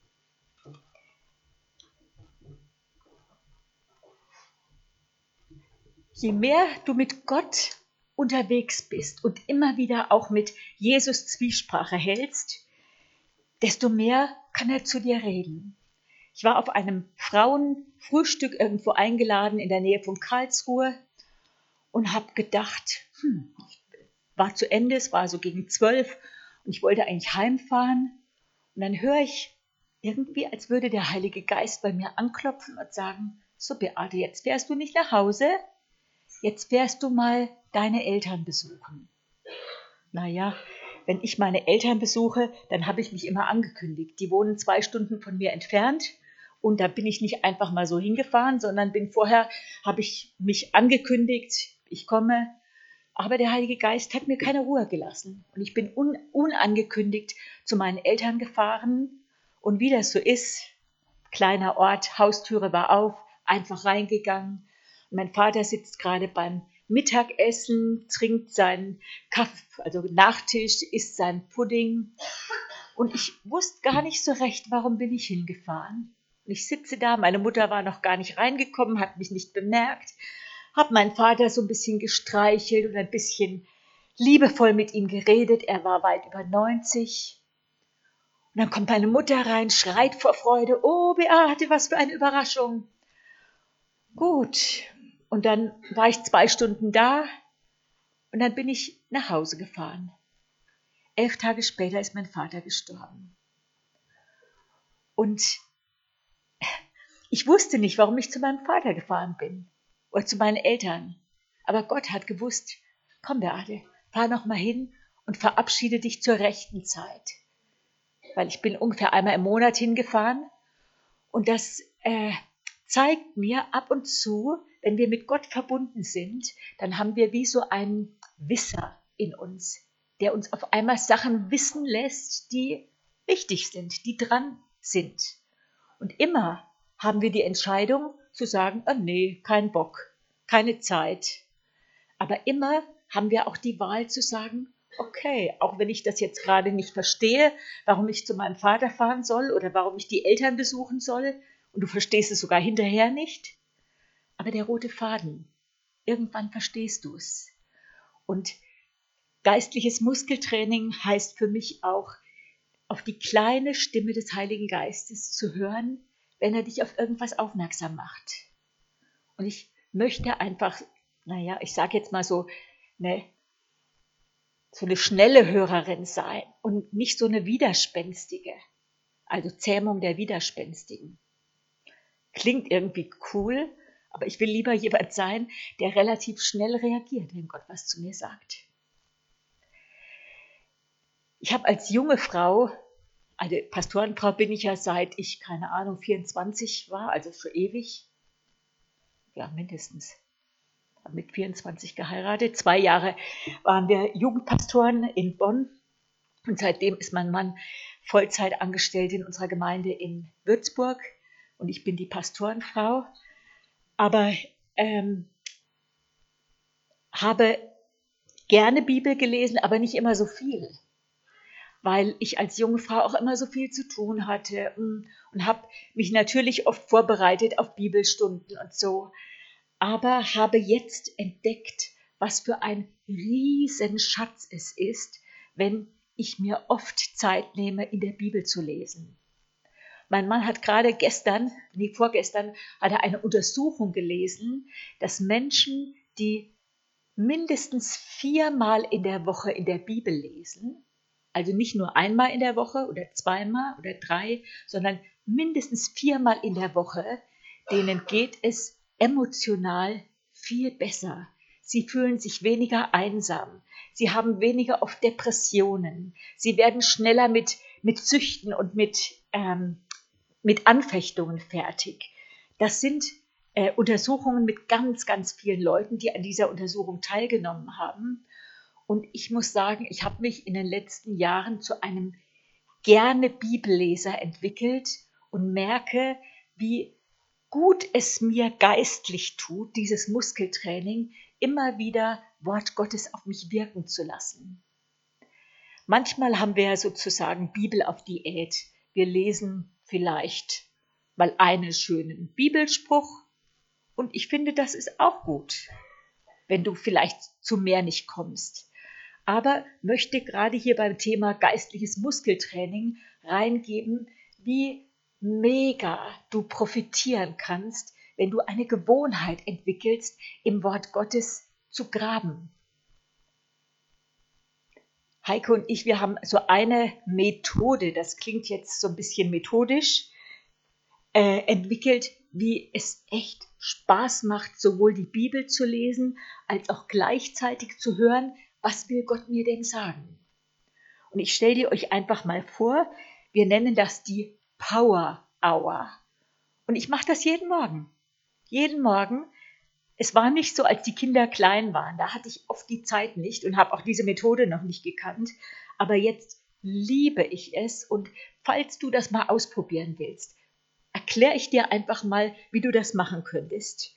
Je mehr du mit Gott unterwegs bist und immer wieder auch mit Jesus Zwiesprache hältst, desto mehr kann er zu dir reden. Ich war auf einem Frauenfrühstück irgendwo eingeladen in der Nähe von Karlsruhe und habe gedacht, hm, war zu Ende, es war so gegen zwölf und ich wollte eigentlich heimfahren. Und dann höre ich irgendwie, als würde der Heilige Geist bei mir anklopfen und sagen, so Beate, jetzt fährst du nicht nach Hause, jetzt fährst du mal deine Eltern besuchen. Naja, wenn ich meine Eltern besuche, dann habe ich mich immer angekündigt. Die wohnen zwei Stunden von mir entfernt und da bin ich nicht einfach mal so hingefahren, sondern bin vorher, habe ich mich angekündigt, ich komme. Aber der Heilige Geist hat mir keine Ruhe gelassen und ich bin un, unangekündigt zu meinen Eltern gefahren und wie das so ist, kleiner Ort, Haustüre war auf, einfach reingegangen. Und mein Vater sitzt gerade beim Mittagessen, trinkt seinen Kaffee, also Nachtisch, isst seinen Pudding. Und ich wusste gar nicht so recht, warum bin ich hingefahren. Und ich sitze da, meine Mutter war noch gar nicht reingekommen, hat mich nicht bemerkt, habe meinen Vater so ein bisschen gestreichelt und ein bisschen liebevoll mit ihm geredet. Er war weit über neunzig. Und dann kommt meine Mutter rein, schreit vor Freude, oh Beate, was für eine Überraschung. Gut, und dann war ich zwei Stunden da und dann bin ich nach Hause gefahren. Elf Tage später ist mein Vater gestorben. Und ich wusste nicht, warum ich zu meinem Vater gefahren bin oder zu meinen Eltern. Aber Gott hat gewusst, komm Beate, fahr noch mal hin und verabschiede dich zur rechten Zeit. Weil ich bin ungefähr einmal im Monat hingefahren und das äh, zeigt mir ab und zu, wenn wir mit Gott verbunden sind, dann haben wir wie so einen Wisser in uns, der uns auf einmal Sachen wissen lässt, die wichtig sind, die dran sind. Und immer haben wir die Entscheidung zu sagen, oh nee, kein Bock, keine Zeit. Aber immer haben wir auch die Wahl zu sagen, okay, auch wenn ich das jetzt gerade nicht verstehe, warum ich zu meinem Vater fahren soll oder warum ich die Eltern besuchen soll, und du verstehst es sogar hinterher nicht, aber der rote Faden, irgendwann verstehst du es. Und geistliches Muskeltraining heißt für mich auch, auf die kleine Stimme des Heiligen Geistes zu hören, wenn er dich auf irgendwas aufmerksam macht. Und ich möchte einfach, naja, ich sage jetzt mal so, eine, so eine schnelle Hörerin sein und nicht so eine widerspenstige, also Zähmung der Widerspenstigen. Klingt irgendwie cool, aber ich will lieber jemand sein, der relativ schnell reagiert, wenn Gott was zu mir sagt. Ich habe als junge Frau, eine Pastorenfrau bin ich ja seit ich, keine Ahnung, vierundzwanzig war, also schon ewig, ja mindestens, habe mit vierundzwanzig geheiratet. Zwei Jahre waren wir Jugendpastoren in Bonn und seitdem ist mein Mann Vollzeit angestellt in unserer Gemeinde in Würzburg und ich bin die Pastorenfrau. Aber ähm, habe gerne Bibel gelesen, aber nicht immer so viel, weil ich als junge Frau auch immer so viel zu tun hatte und habe mich natürlich oft vorbereitet auf Bibelstunden und so, aber habe jetzt entdeckt, was für ein Riesenschatz es ist, wenn ich mir oft Zeit nehme, in der Bibel zu lesen. Mein Mann hat gerade gestern, nee, vorgestern, hat er eine Untersuchung gelesen, dass Menschen, die mindestens viermal in der Woche in der Bibel lesen, also nicht nur einmal in der Woche oder zweimal oder drei, sondern mindestens viermal in der Woche, denen geht es emotional viel besser. Sie fühlen sich weniger einsam. Sie haben weniger oft Depressionen. Sie werden schneller mit, mit Süchten und mit, ähm, mit Anfechtungen fertig. Das sind äh, Untersuchungen mit ganz, ganz vielen Leuten, die an dieser Untersuchung teilgenommen haben. Und ich muss sagen, ich habe mich in den letzten Jahren zu einem gerne Bibelleser entwickelt und merke, wie gut es mir geistlich tut, dieses Muskeltraining, immer wieder Wort Gottes auf mich wirken zu lassen. Manchmal haben wir ja sozusagen Bibel auf Diät. Wir lesen vielleicht mal einen schönen Bibelspruch und ich finde, das ist auch gut, wenn du vielleicht zu mehr nicht kommst. Aber möchte gerade hier beim Thema geistliches Muskeltraining reingeben, wie mega du profitieren kannst, wenn du eine Gewohnheit entwickelst, im Wort Gottes zu graben. Heike und ich, wir haben so eine Methode, das klingt jetzt so ein bisschen methodisch, äh, entwickelt, wie es echt Spaß macht, sowohl die Bibel zu lesen, als auch gleichzeitig zu hören, was will Gott mir denn sagen? Und ich stelle dir euch einfach mal vor, wir nennen das die Power Hour. Und ich mache das jeden Morgen. Jeden Morgen. Es war nicht so, als die Kinder klein waren. Da hatte ich oft die Zeit nicht und habe auch diese Methode noch nicht gekannt. Aber jetzt liebe ich es. Und falls du das mal ausprobieren willst, erkläre ich dir einfach mal, wie du das machen könntest.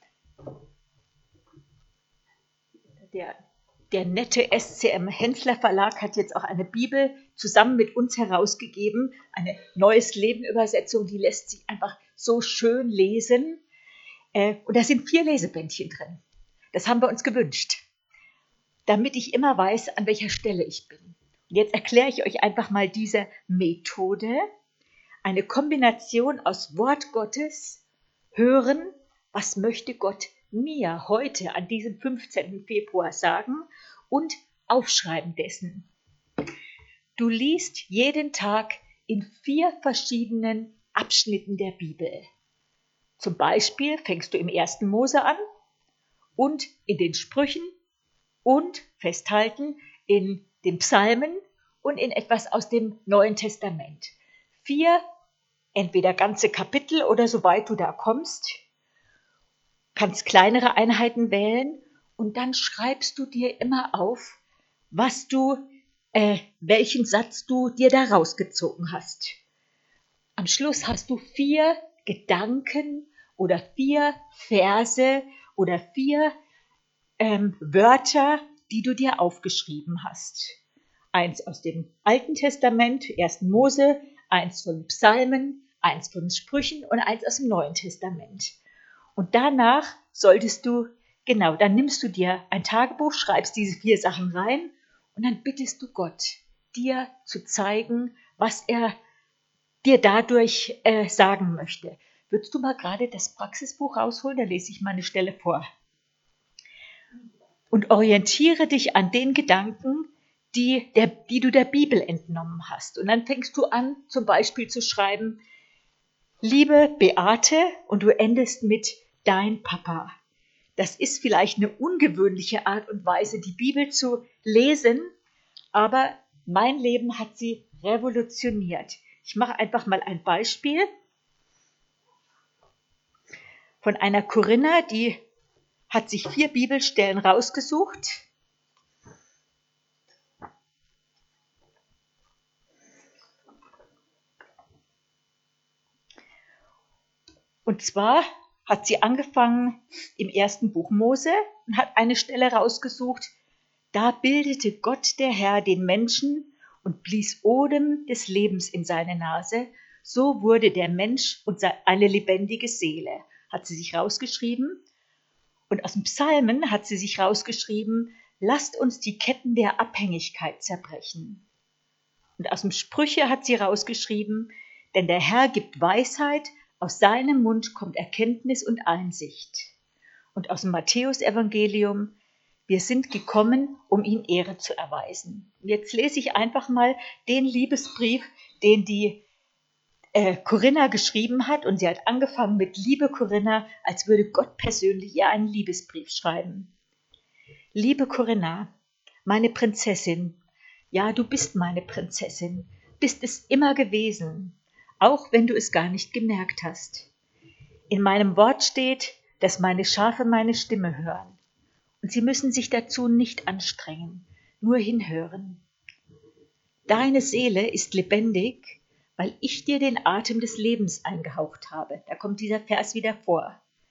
Der, der nette S C M Hensler Verlag hat jetzt auch eine Bibel zusammen mit uns herausgegeben. Eine Neues Leben Übersetzung, die lässt sich einfach so schön lesen. Und da sind vier Lesebändchen drin. Das haben wir uns gewünscht, damit ich immer weiß, an welcher Stelle ich bin. Und jetzt erkläre ich euch einfach mal diese Methode. Eine Kombination aus Wort Gottes, hören, was möchte Gott mir heute an diesem fünfzehnten Februar sagen und aufschreiben dessen. Du liest jeden Tag in vier verschiedenen Abschnitten der Bibel. Zum Beispiel fängst du im ersten Mose an und in den Sprüchen und festhalten in den Psalmen und in etwas aus dem Neuen Testament. Vier, entweder ganze Kapitel oder soweit du da kommst, kannst kleinere Einheiten wählen und dann schreibst du dir immer auf, was du, äh, welchen Satz du dir da rausgezogen hast. Am Schluss hast du vier Gedanken oder vier Verse oder vier ähm, Wörter, die du dir aufgeschrieben hast. Eins aus dem Alten Testament, ersten Mose, eins von Psalmen, eins von Sprüchen und eins aus dem Neuen Testament. Und danach solltest du, genau, dann nimmst du dir ein Tagebuch, schreibst diese vier Sachen rein und dann bittest du Gott, dir zu zeigen, was er dir dadurch äh, sagen möchte. Würdest du mal gerade das Praxisbuch rausholen? Da lese ich mal eine Stelle vor. Und orientiere dich an den Gedanken, die, der, die du der Bibel entnommen hast. Und dann fängst du an, zum Beispiel zu schreiben, liebe Beate, und du endest mit dein Papa. Das ist vielleicht eine ungewöhnliche Art und Weise, die Bibel zu lesen, aber mein Leben hat sie revolutioniert. Ich mache einfach mal ein Beispiel von einer Corinna, die hat sich vier Bibelstellen rausgesucht. Und zwar hat sie angefangen im ersten Buch Mose und hat eine Stelle rausgesucht. Da bildete Gott der Herr den Menschen und blies Odem des Lebens in seine Nase. So wurde der Mensch und eine lebendige Seele. Hat sie sich rausgeschrieben. Und aus dem Psalmen hat sie sich rausgeschrieben, lasst uns die Ketten der Abhängigkeit zerbrechen. Und aus dem Sprüche hat sie rausgeschrieben, denn der Herr gibt Weisheit, aus seinem Mund kommt Erkenntnis und Einsicht. Und aus dem Matthäusevangelium, wir sind gekommen, um ihm Ehre zu erweisen. Und jetzt lese ich einfach mal den Liebesbrief, den die äh, Corinna geschrieben hat. Und sie hat angefangen mit Liebe Corinna, als würde Gott persönlich ihr einen Liebesbrief schreiben. Liebe Corinna, meine Prinzessin, ja, du bist meine Prinzessin, bist es immer gewesen, auch wenn du es gar nicht gemerkt hast. In meinem Wort steht, dass meine Schafe meine Stimme hören. Und sie müssen sich dazu nicht anstrengen, nur hinhören. Deine Seele ist lebendig, weil ich dir den Atem des Lebens eingehaucht habe. Da kommt dieser Vers wieder vor.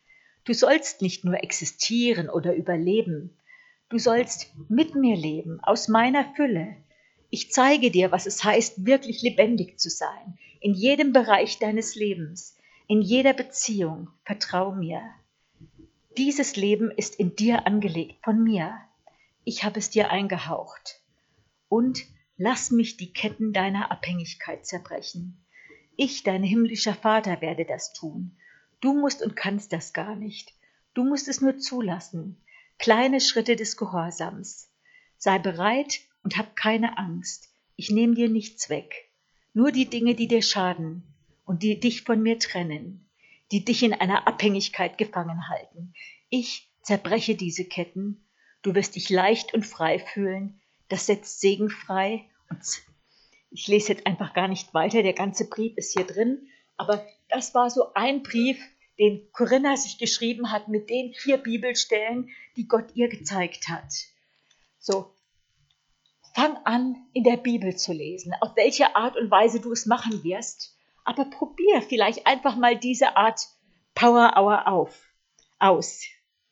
Du sollst nicht nur existieren oder überleben. Du sollst mit mir leben, aus meiner Fülle. Ich zeige dir, was es heißt, wirklich lebendig zu sein, in jedem Bereich deines Lebens, in jeder Beziehung. Vertrau mir. Dieses Leben ist in dir angelegt, von mir. Ich habe es dir eingehaucht. Und lass mich die Ketten deiner Abhängigkeit zerbrechen. Ich, dein himmlischer Vater, werde das tun. Du musst und kannst das gar nicht. Du musst es nur zulassen. Kleine Schritte des Gehorsams. Sei bereit und hab keine Angst. Ich nehme dir nichts weg. Nur die Dinge, die dir schaden und die dich von mir trennen, die dich in einer Abhängigkeit gefangen halten. Ich zerbreche diese Ketten. Du wirst dich leicht und frei fühlen. Das setzt Segen frei. Und ich lese jetzt einfach gar nicht weiter. Der ganze Brief ist hier drin. Aber das war so ein Brief, den Corinna sich geschrieben hat mit den vier Bibelstellen, die Gott ihr gezeigt hat. So, fang an, in der Bibel zu lesen, auf welche Art und Weise du es machen wirst, aber probier vielleicht einfach mal diese Art Power Hour auf, aus.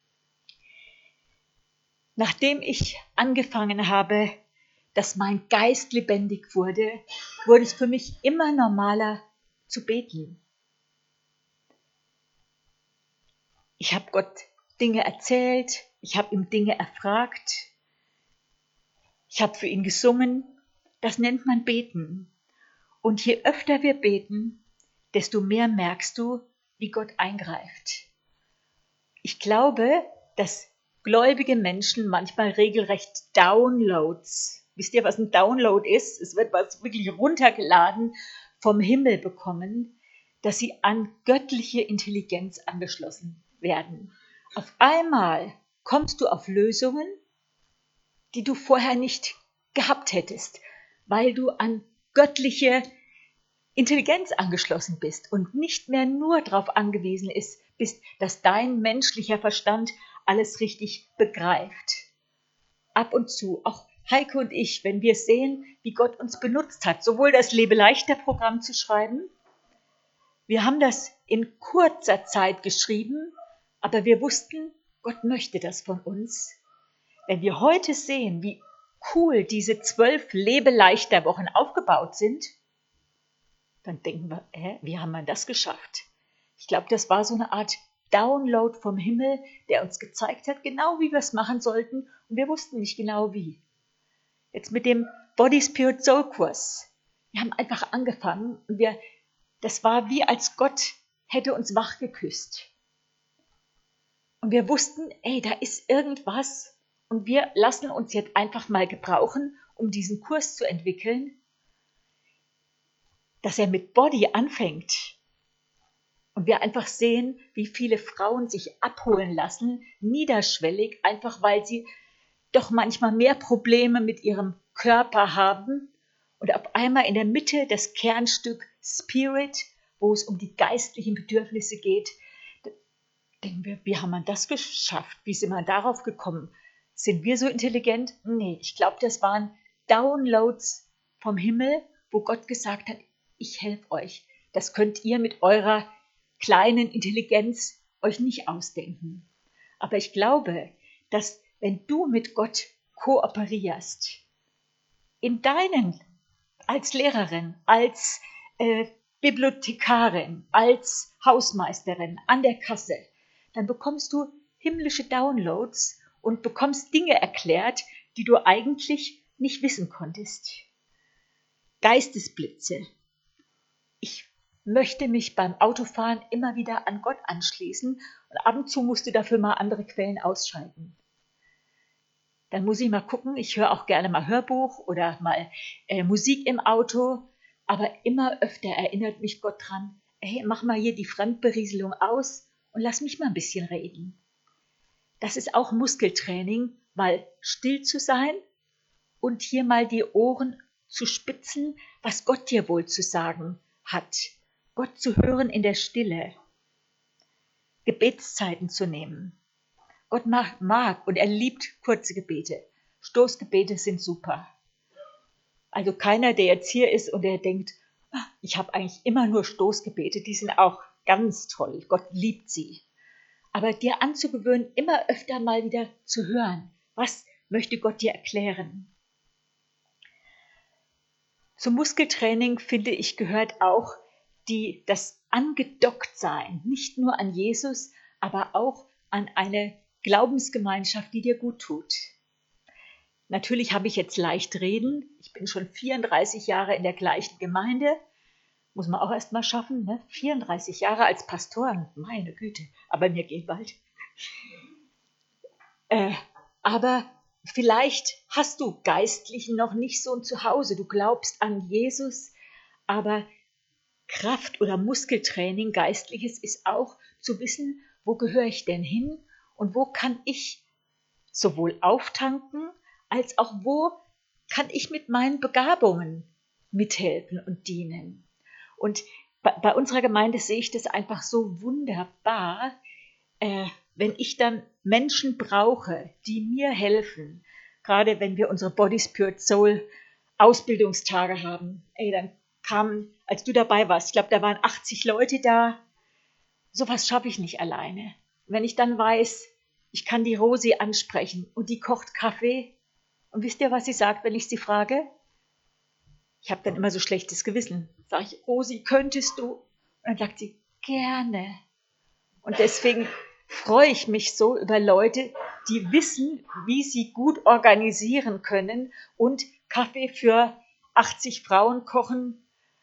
Nachdem ich angefangen habe, dass mein Geist lebendig wurde, wurde es für mich immer normaler zu beten. Ich habe Gott Dinge erzählt, ich habe ihm Dinge erfragt, ich habe für ihn gesungen. Das nennt man Beten. Und je öfter wir beten, desto mehr merkst du, wie Gott eingreift. Ich glaube, dass gläubige Menschen manchmal regelrecht Downloads, wisst ihr, was ein Download ist? Es wird was wirklich runtergeladen vom Himmel bekommen, dass sie an göttliche Intelligenz angeschlossen werden. Auf einmal kommst du auf Lösungen, die du vorher nicht gehabt hättest, weil du an göttliche Intelligenz angeschlossen bist und nicht mehr nur darauf angewiesen ist, bist, dass dein menschlicher Verstand alles richtig begreift. Ab und zu, auch Heike und ich, wenn wir sehen, wie Gott uns benutzt hat, sowohl das Lebe-leichter-Programm zu schreiben, wir haben das in kurzer Zeit geschrieben, aber wir wussten, Gott möchte das von uns. Wenn wir heute sehen, wie cool diese zwölf Lebe-leichter-Wochen aufgebaut sind, dann denken wir, hä, wie haben wir das geschafft? Ich glaube, das war so eine Art Download vom Himmel, der uns gezeigt hat, genau wie wir es machen sollten, und wir wussten nicht genau wie. Jetzt mit dem Body Spirit Soul Kurs. Wir haben einfach angefangen und wir, das war wie als Gott hätte uns wach geküsst. Und wir wussten, ey, da ist irgendwas und wir lassen uns jetzt einfach mal gebrauchen, um diesen Kurs zu entwickeln, dass er mit Body anfängt. Und wir einfach sehen, wie viele Frauen sich abholen lassen, niederschwellig, einfach weil sie doch manchmal mehr Probleme mit ihrem Körper haben. Und auf einmal in der Mitte das Kernstück Spirit, wo es um die geistlichen Bedürfnisse geht, denken wir, wie haben wir das geschafft? Wie sind wir darauf gekommen? Sind wir so intelligent? Nee, ich glaube, das waren Downloads vom Himmel, wo Gott gesagt hat, ich helfe euch. Das könnt ihr mit eurer kleinen Intelligenz euch nicht ausdenken. Aber ich glaube, dass wenn du mit Gott kooperierst, in deinen, als Lehrerin, als äh, Bibliothekarin, als Hausmeisterin an der Kasse, dann bekommst du himmlische Downloads und bekommst Dinge erklärt, die du eigentlich nicht wissen konntest. Geistesblitze. Ich möchte mich beim Autofahren immer wieder an Gott anschließen und ab und zu musst du dafür mal andere Quellen ausschalten. Dann muss ich mal gucken, ich höre auch gerne mal Hörbuch oder mal äh, Musik im Auto, aber immer öfter erinnert mich Gott dran, hey, mach mal hier die Fremdberieselung aus und lass mich mal ein bisschen reden. Das ist auch Muskeltraining, mal still zu sein und hier mal die Ohren zu spitzen, was Gott dir wohl zu sagen hat. Gott zu hören in der Stille. Gebetszeiten zu nehmen. Gott mag, mag und er liebt kurze Gebete. Stoßgebete sind super. Also keiner, der jetzt hier ist und der denkt, ich habe eigentlich immer nur Stoßgebete, die sind auch ganz toll. Gott liebt sie. aber dir anzugewöhnen, immer öfter mal wieder zu hören, was möchte Gott dir erklären. Zum Muskeltraining, finde ich, gehört auch die, das Angedocktsein, nicht nur an Jesus, aber auch an eine Glaubensgemeinschaft, die dir gut tut. Natürlich habe ich jetzt leicht reden. Ich bin schon vierunddreißig Jahre in der gleichen Gemeinde. Muss man auch erst mal schaffen, ne? vierunddreißig Jahre als Pastoren, meine Güte, aber mir geht bald. Äh, aber vielleicht hast du geistlich noch nicht so ein Zuhause. Du glaubst an Jesus, aber Kraft- oder Muskeltraining, Geistliches, ist auch zu wissen, wo gehöre ich denn hin und wo kann ich sowohl auftanken, als auch wo kann ich mit meinen Begabungen mithelfen und dienen. Und bei, bei unserer Gemeinde sehe ich das einfach so wunderbar, äh, wenn ich dann Menschen brauche, die mir helfen, gerade wenn wir unsere Body, Spirit, Soul Ausbildungstage haben. Ey, dann kamen, als du dabei warst, ich glaube, da waren achtzig Leute da. Sowas schaffe ich nicht alleine. Wenn ich dann weiß, ich kann die Rosi ansprechen und die kocht Kaffee. Und wisst ihr, was sie sagt, wenn ich sie frage? Ich habe dann immer so schlechtes Gewissen. Sag ich, Rosi, könntest du? Und dann sagt sie, gerne. Und deswegen freue ich mich so über Leute, die wissen, wie sie gut organisieren können und Kaffee für achtzig Frauen kochen.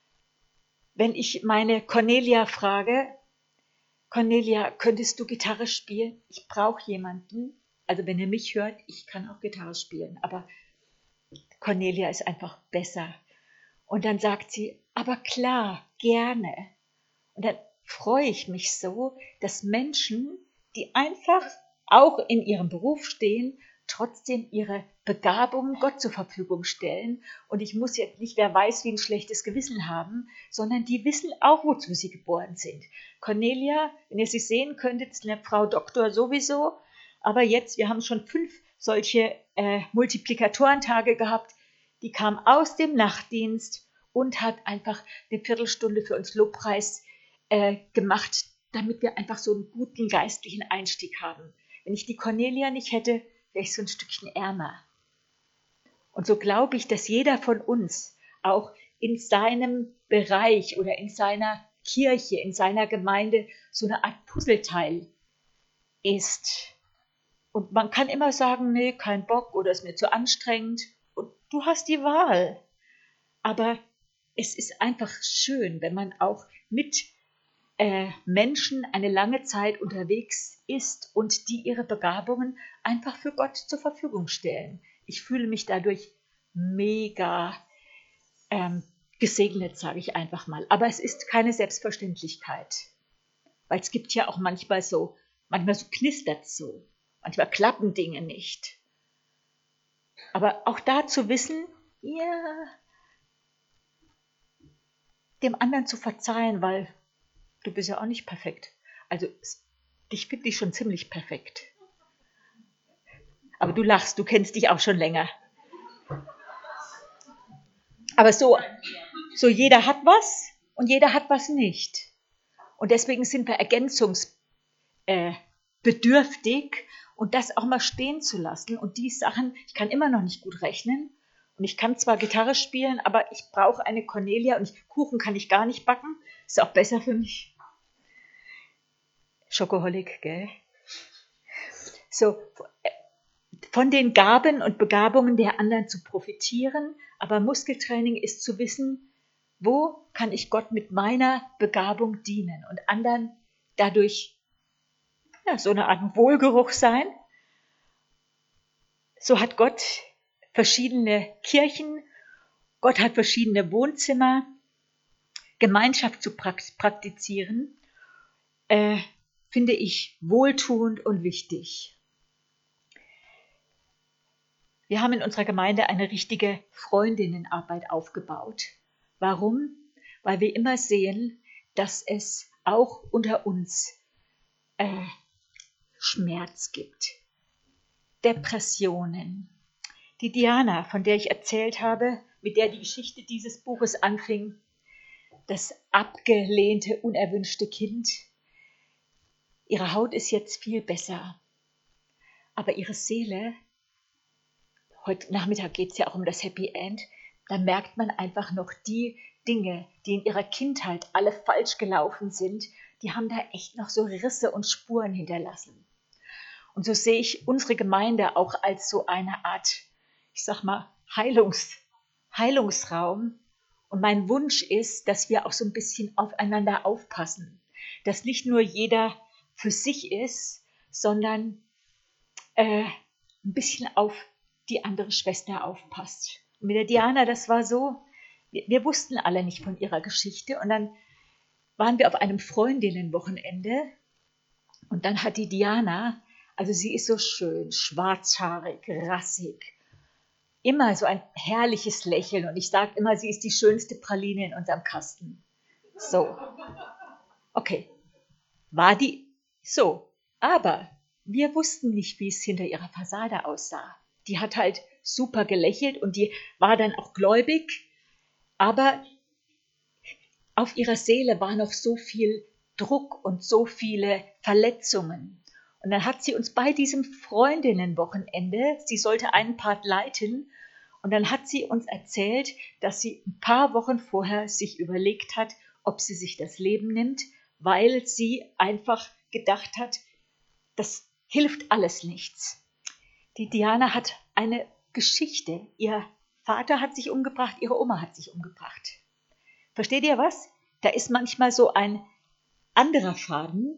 Wenn ich meine Cornelia frage, Cornelia, könntest du Gitarre spielen? Ich brauche jemanden. Also wenn ihr mich hört, ich kann auch Gitarre spielen, aber Cornelia ist einfach besser. Und dann sagt sie, aber klar, gerne. Und dann freue ich mich so, dass Menschen, die einfach auch in ihrem Beruf stehen, trotzdem ihre Begabungen Gott zur Verfügung stellen. Und ich muss jetzt nicht, wer weiß, wie ein schlechtes Gewissen haben, sondern die wissen auch, wozu sie geboren sind. Cornelia, wenn ihr sie sehen könntet, ist eine Frau Doktor sowieso. Aber jetzt, wir haben schon fünf solche äh, Multiplikatorentage gehabt. Die kam aus dem Nachtdienst und hat einfach eine Viertelstunde für uns Lobpreis äh, gemacht, damit wir einfach so einen guten geistlichen Einstieg haben. Wenn ich die Cornelia nicht hätte, wäre ich so ein Stückchen ärmer. Und so glaube ich, dass jeder von uns auch in seinem Bereich oder in seiner Kirche, in seiner Gemeinde so eine Art Puzzleteil ist. Und man kann immer sagen, nee, kein Bock oder ist mir zu anstrengend. Und du hast die Wahl. Aber es ist einfach schön, wenn man auch mit äh, Menschen eine lange Zeit unterwegs ist und die ihre Begabungen einfach für Gott zur Verfügung stellen. Ich fühle mich dadurch mega ähm, gesegnet, sage ich einfach mal. Aber es ist keine Selbstverständlichkeit. Weil es gibt ja auch manchmal so, manchmal so knistert es so. Manchmal klappen Dinge nicht. Aber auch da zu wissen, ja, dem anderen zu verzeihen, weil du bist ja auch nicht perfekt. Also dich finde ich schon ziemlich perfekt. Aber du lachst, du kennst dich auch schon länger. Aber so, so jeder hat was und jeder hat was nicht. Und deswegen sind wir ergänzungsbedürftig und das auch mal stehen zu lassen. Und die Sachen, ich kann immer noch nicht gut rechnen. Und ich kann zwar Gitarre spielen, aber ich brauche eine Cornelia und ich, Kuchen kann ich gar nicht backen. Ist auch besser für mich. Schokoholik, gell? So, von den Gaben und Begabungen der anderen zu profitieren, aber Muskeltraining ist zu wissen, wo kann ich Gott mit meiner Begabung dienen und anderen dadurch ja, so eine Art Wohlgeruch sein. So hat Gott verschiedene Kirchen, Gott hat verschiedene Wohnzimmer, Gemeinschaft zu praktizieren, äh, finde ich wohltuend und wichtig. Wir haben in unserer Gemeinde eine richtige Freundinnenarbeit aufgebaut. Warum? Weil wir immer sehen, dass es auch unter uns äh, Schmerz gibt. Depressionen. Die Diana, von der ich erzählt habe, mit der die Geschichte dieses Buches anfing, das abgelehnte, unerwünschte Kind, Ihre Haut ist jetzt viel besser, aber ihre Seele, heute Nachmittag geht es ja auch um das Happy End, da merkt man einfach noch die Dinge, die in ihrer Kindheit alle falsch gelaufen sind, die haben da echt noch so Risse und Spuren hinterlassen. Und so sehe ich unsere Gemeinde auch als so eine Art, ich sag mal, Heilungs, Heilungsraum. Und mein Wunsch ist, dass wir auch so ein bisschen aufeinander aufpassen. Dass nicht nur jeder für sich ist, sondern äh, ein bisschen auf die andere Schwester aufpasst. Und mit der Diana, das war so, wir, wir wussten alle nicht von ihrer Geschichte. Und dann waren wir auf einem Freundinnenwochenende und dann hat die Diana, also sie ist so schön, schwarzhaarig, rassig, immer so ein herrliches Lächeln und ich sage immer, sie ist die schönste Praline in unserem Kasten. So, okay, war die so, aber wir wussten nicht, wie es hinter ihrer Fassade aussah. Die hat halt super gelächelt und die war dann auch gläubig, aber auf ihrer Seele war noch so viel Druck und so viele Verletzungen. Und dann hat sie uns bei diesem Freundinnenwochenende, sie sollte einen Part leiten, und dann hat sie uns erzählt, dass sie ein paar Wochen vorher sich überlegt hat, ob sie sich das Leben nimmt, weil sie einfach gedacht hat, das hilft alles nichts. Die Diana hat eine Geschichte. Ihr Vater hat sich umgebracht, ihre Oma hat sich umgebracht. Versteht ihr was? Da ist manchmal so ein anderer Faden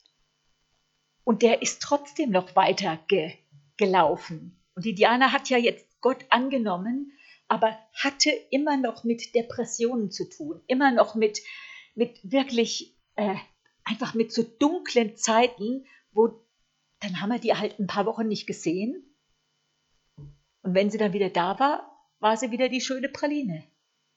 und der ist trotzdem noch weiter ge- gelaufen. Und die Diana hat ja jetzt Gott angenommen, aber hatte immer noch mit Depressionen zu tun, immer noch mit, mit wirklich, äh, einfach mit so dunklen Zeiten, wo dann haben wir die halt ein paar Wochen nicht gesehen. Und wenn sie dann wieder da war, war sie wieder die schöne Praline.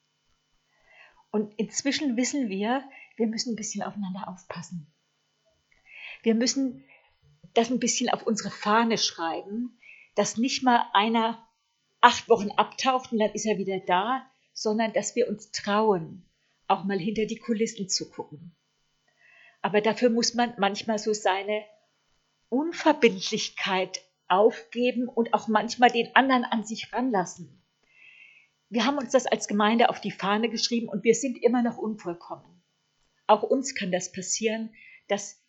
Und inzwischen wissen wir, wir müssen ein bisschen aufeinander aufpassen. Wir müssen das ein bisschen auf unsere Fahne schreiben, dass nicht mal einer acht Wochen abtaucht und dann ist er wieder da, sondern dass wir uns trauen, auch mal hinter die Kulissen zu gucken. Aber dafür muss man manchmal so seine Unverbindlichkeit aufgeben und auch manchmal den anderen an sich ranlassen. Wir haben uns das als Gemeinde auf die Fahne geschrieben und wir sind immer noch unvollkommen. Auch uns kann das passieren, dass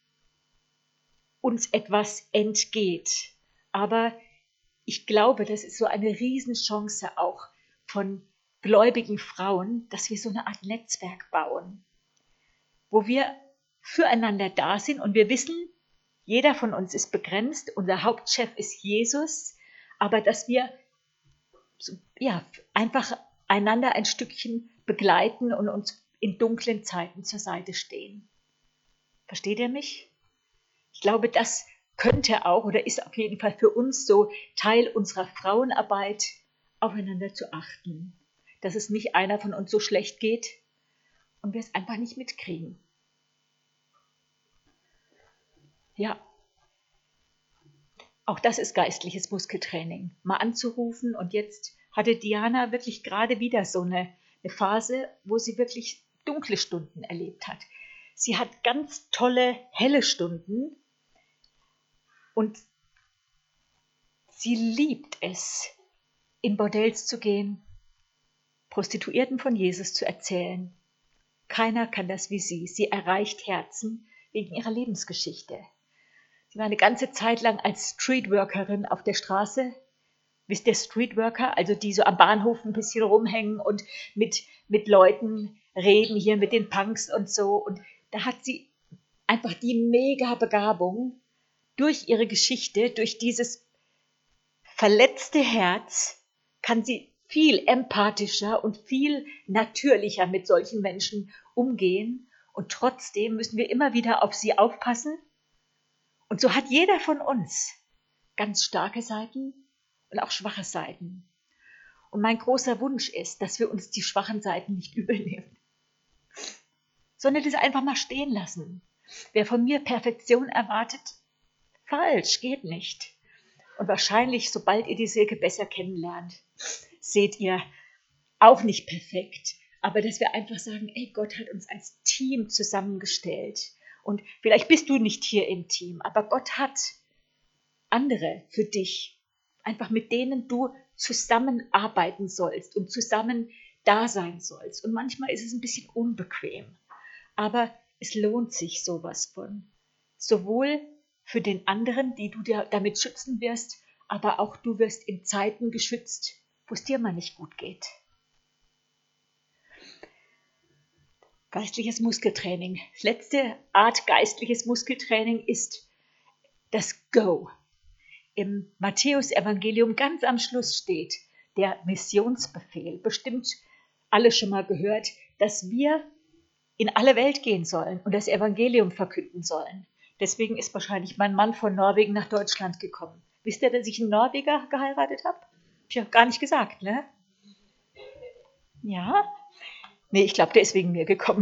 uns etwas entgeht. Aber ich glaube, das ist so eine Riesenchance auch von gläubigen Frauen, dass wir so eine Art Netzwerk bauen, wo wir füreinander da sind und wir wissen, jeder von uns ist begrenzt, unser Hauptchef ist Jesus, aber dass wir so, ja, einfach einander ein Stückchen begleiten und uns in dunklen Zeiten zur Seite stehen. Versteht ihr mich? Ich glaube, das könnte auch oder ist auf jeden Fall für uns so Teil unserer Frauenarbeit, aufeinander zu achten. Dass es nicht einer von uns so schlecht geht und wir es einfach nicht mitkriegen. Ja, auch das ist geistliches Muskeltraining. Mal anzurufen und jetzt hatte Diana wirklich gerade wieder so eine, eine Phase, wo sie wirklich dunkle Stunden erlebt hat. Sie hat ganz tolle, helle Stunden und sie liebt es, in Bordells zu gehen, Prostituierten von Jesus zu erzählen. Keiner kann das wie sie. Sie erreicht Herzen wegen ihrer Lebensgeschichte. Sie war eine ganze Zeit lang als Streetworkerin auf der Straße. Wisst ihr, Streetworker, also die so am Bahnhof ein bisschen rumhängen und mit, mit Leuten reden, hier mit den Punks und so. Und da hat sie einfach die mega Begabung durch ihre Geschichte, durch dieses verletzte Herz, kann sie viel empathischer und viel natürlicher mit solchen Menschen umgehen. Und trotzdem müssen wir immer wieder auf sie aufpassen. Und so hat jeder von uns ganz starke Seiten und auch schwache Seiten. Und mein großer Wunsch ist, dass wir uns die schwachen Seiten nicht übernehmen, sondern das einfach mal stehen lassen. Wer von mir Perfektion erwartet, falsch, geht nicht. Und wahrscheinlich, sobald ihr die Silke besser kennenlernt, seht ihr auch nicht perfekt, aber dass wir einfach sagen, ey, Gott hat uns als Team zusammengestellt Und vielleicht bist du nicht hier im Team, aber Gott hat andere für dich, einfach mit denen du zusammenarbeiten sollst und zusammen da sein sollst. Und manchmal ist es ein bisschen unbequem, aber es lohnt sich sowas von. Sowohl für den anderen, die du dir damit schützen wirst, aber auch du wirst in Zeiten geschützt, wo es dir mal nicht gut geht. Geistliches Muskeltraining. Das letzte Art geistliches Muskeltraining ist das Go. Im Matthäus-Evangelium ganz am Schluss steht der Missionsbefehl. Bestimmt alle schon mal gehört, dass wir in alle Welt gehen sollen und das Evangelium verkünden sollen. Deswegen ist wahrscheinlich mein Mann von Norwegen nach Deutschland gekommen. Wisst ihr, dass ich einen Norweger geheiratet habe? Hab ich ja gar nicht gesagt, ne? Ja? Nee, ich glaube, der ist wegen mir gekommen.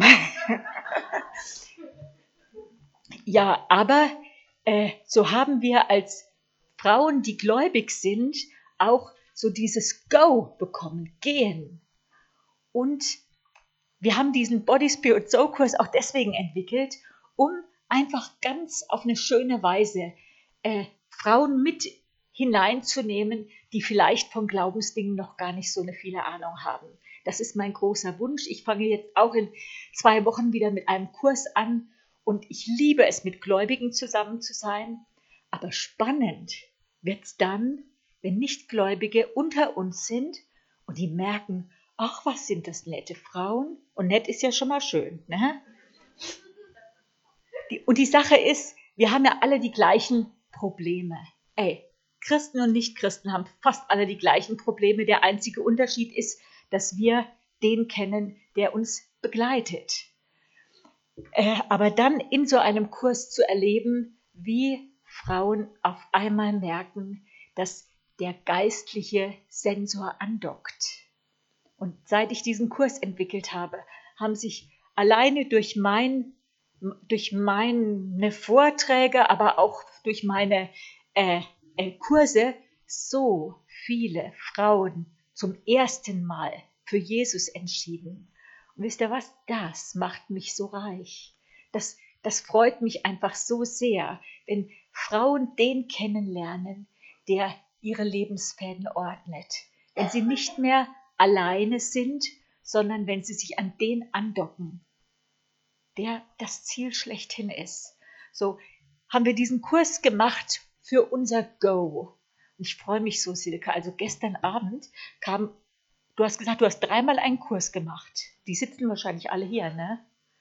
Ja, aber äh, so haben wir als Frauen, die gläubig sind, auch so dieses Go bekommen, gehen. Und wir haben diesen Body Spirit Soul Kurs auch deswegen entwickelt, um einfach ganz auf eine schöne Weise äh, Frauen mit hineinzunehmen, die vielleicht von Glaubensdingen noch gar nicht so eine viele Ahnung haben. Das ist mein großer Wunsch. Ich fange jetzt auch in zwei Wochen wieder mit einem Kurs an und ich liebe es, mit Gläubigen zusammen zu sein. Aber spannend wird es dann, wenn Nichtgläubige unter uns sind und die merken, ach, was sind das nette Frauen? Und nett ist ja schon mal schön, ne? Die, und die Sache ist, wir haben ja alle die gleichen Probleme. Ey, Christen und Nichtchristen haben fast alle die gleichen Probleme. Der einzige Unterschied ist, dass wir den kennen, der uns begleitet. Äh, aber dann in so einem Kurs zu erleben, wie Frauen auf einmal merken, dass der geistliche Sensor andockt. Und seit ich diesen Kurs entwickelt habe, haben sich alleine durch, mein, durch meine Vorträge, aber auch durch meine äh, äh, Kurse so viele Frauen zum ersten Mal für Jesus entschieden. Und wisst ihr was? Das macht mich so reich. Das, das freut mich einfach so sehr, wenn Frauen den kennenlernen, der ihre Lebensfäden ordnet. Wenn sie nicht mehr alleine sind, sondern wenn sie sich an den andocken, der das Ziel schlechthin ist. So haben wir diesen Kurs gemacht für unser Go. Und ich freue mich so, Silke. Also gestern Abend kam, du hast gesagt, du hast dreimal einen Kurs gemacht. Die sitzen wahrscheinlich alle hier, ne?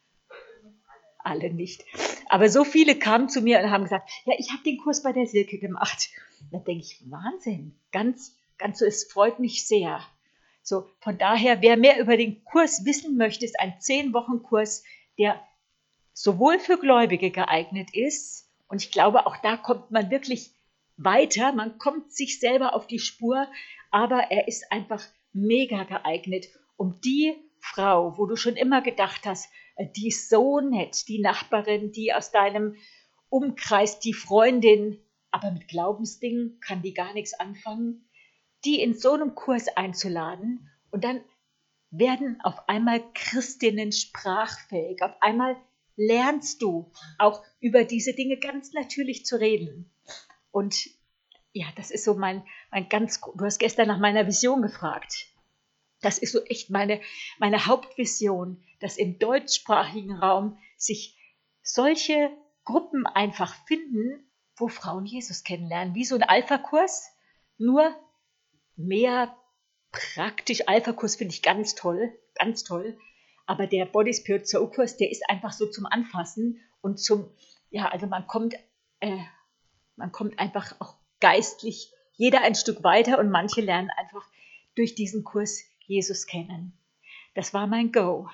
Alle nicht. Aber so viele kamen zu mir und haben gesagt, ja, ich habe den Kurs bei der Silke gemacht. Da denke ich, Wahnsinn. Ganz, ganz so, es freut mich sehr. So, von daher, wer mehr über den Kurs wissen möchte, ist ein zehn-Wochen-Kurs, der sowohl für Gläubige geeignet ist, und ich glaube, auch da kommt man wirklich weiter, man kommt sich selber auf die Spur, aber er ist einfach mega geeignet, um die Frau, wo du schon immer gedacht hast, die ist so nett, die Nachbarin, die aus deinem Umkreis, die Freundin, aber mit Glaubensdingen kann die gar nichts anfangen, die in so einem Kurs einzuladen und dann werden auf einmal Christinnen sprachfähig. Auf einmal lernst du auch über diese Dinge ganz natürlich zu reden. Und ja, das ist so mein, mein ganz, du hast gestern nach meiner Vision gefragt. Das ist so echt meine, meine Hauptvision, dass im deutschsprachigen Raum sich solche Gruppen einfach finden, wo Frauen Jesus kennenlernen. Wie so ein Alpha-Kurs, nur mehr praktisch. Alpha-Kurs finde ich ganz toll, ganz toll. Aber der Body Spirit Soul Kurs, der ist einfach so zum Anfassen und zum, ja, also man kommt, äh, man kommt einfach auch geistlich jeder ein Stück weiter und manche lernen einfach durch diesen Kurs Jesus kennen. Das war mein Go.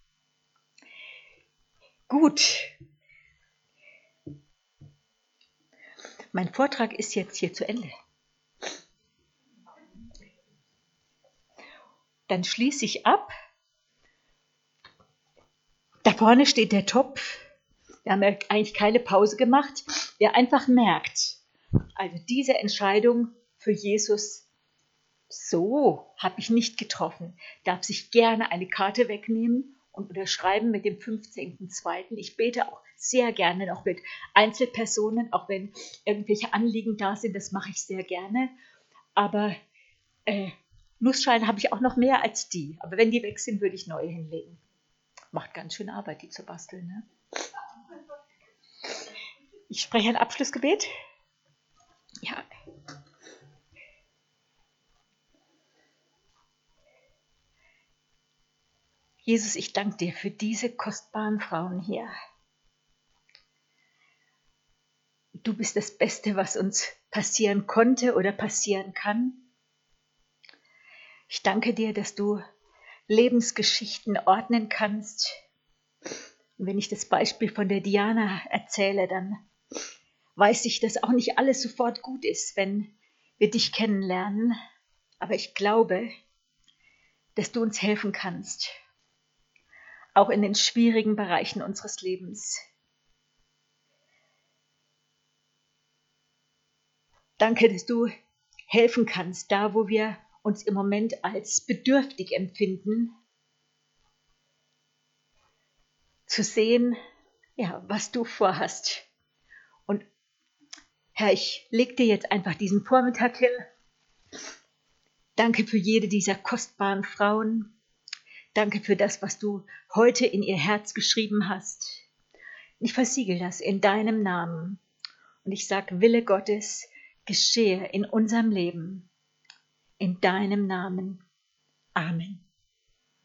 Gut. Mein Vortrag ist jetzt hier zu Ende. Dann schließe ich ab. Da vorne steht der Topf. Wir haben ja eigentlich keine Pause gemacht. Wer einfach merkt, also diese Entscheidung für Jesus, so habe ich nicht getroffen, darf sich gerne eine Karte wegnehmen und unterschreiben mit dem fünfzehnten zweiten Ich bete auch sehr gerne noch mit Einzelpersonen, auch wenn irgendwelche Anliegen da sind, das mache ich sehr gerne. Aber äh, Nussschalen habe ich auch noch mehr als die. Aber wenn die weg sind, würde ich neue hinlegen. Macht ganz schön Arbeit, die zu basteln. Ne? Ich spreche ein Abschlussgebet. Ja. Jesus, ich danke dir für diese kostbaren Frauen hier. Du bist das Beste, was uns passieren konnte oder passieren kann. Ich danke dir, dass du Lebensgeschichten ordnen kannst. Und wenn ich das Beispiel von der Diana erzähle, dann weiß ich, dass auch nicht alles sofort gut ist, wenn wir dich kennenlernen. Aber ich glaube, dass du uns helfen kannst, auch in den schwierigen Bereichen unseres Lebens. Danke, dass du helfen kannst, da wo wir uns im Moment als bedürftig empfinden, zu sehen, ja, was du vorhast. Und Herr, ich leg dir jetzt einfach diesen Vormittag hin. Danke für jede dieser kostbaren Frauen. Danke für das, was du heute in ihr Herz geschrieben hast. Ich versiegel das in deinem Namen. Und ich sage, Wille Gottes geschehe in unserem Leben. In deinem Namen. Amen.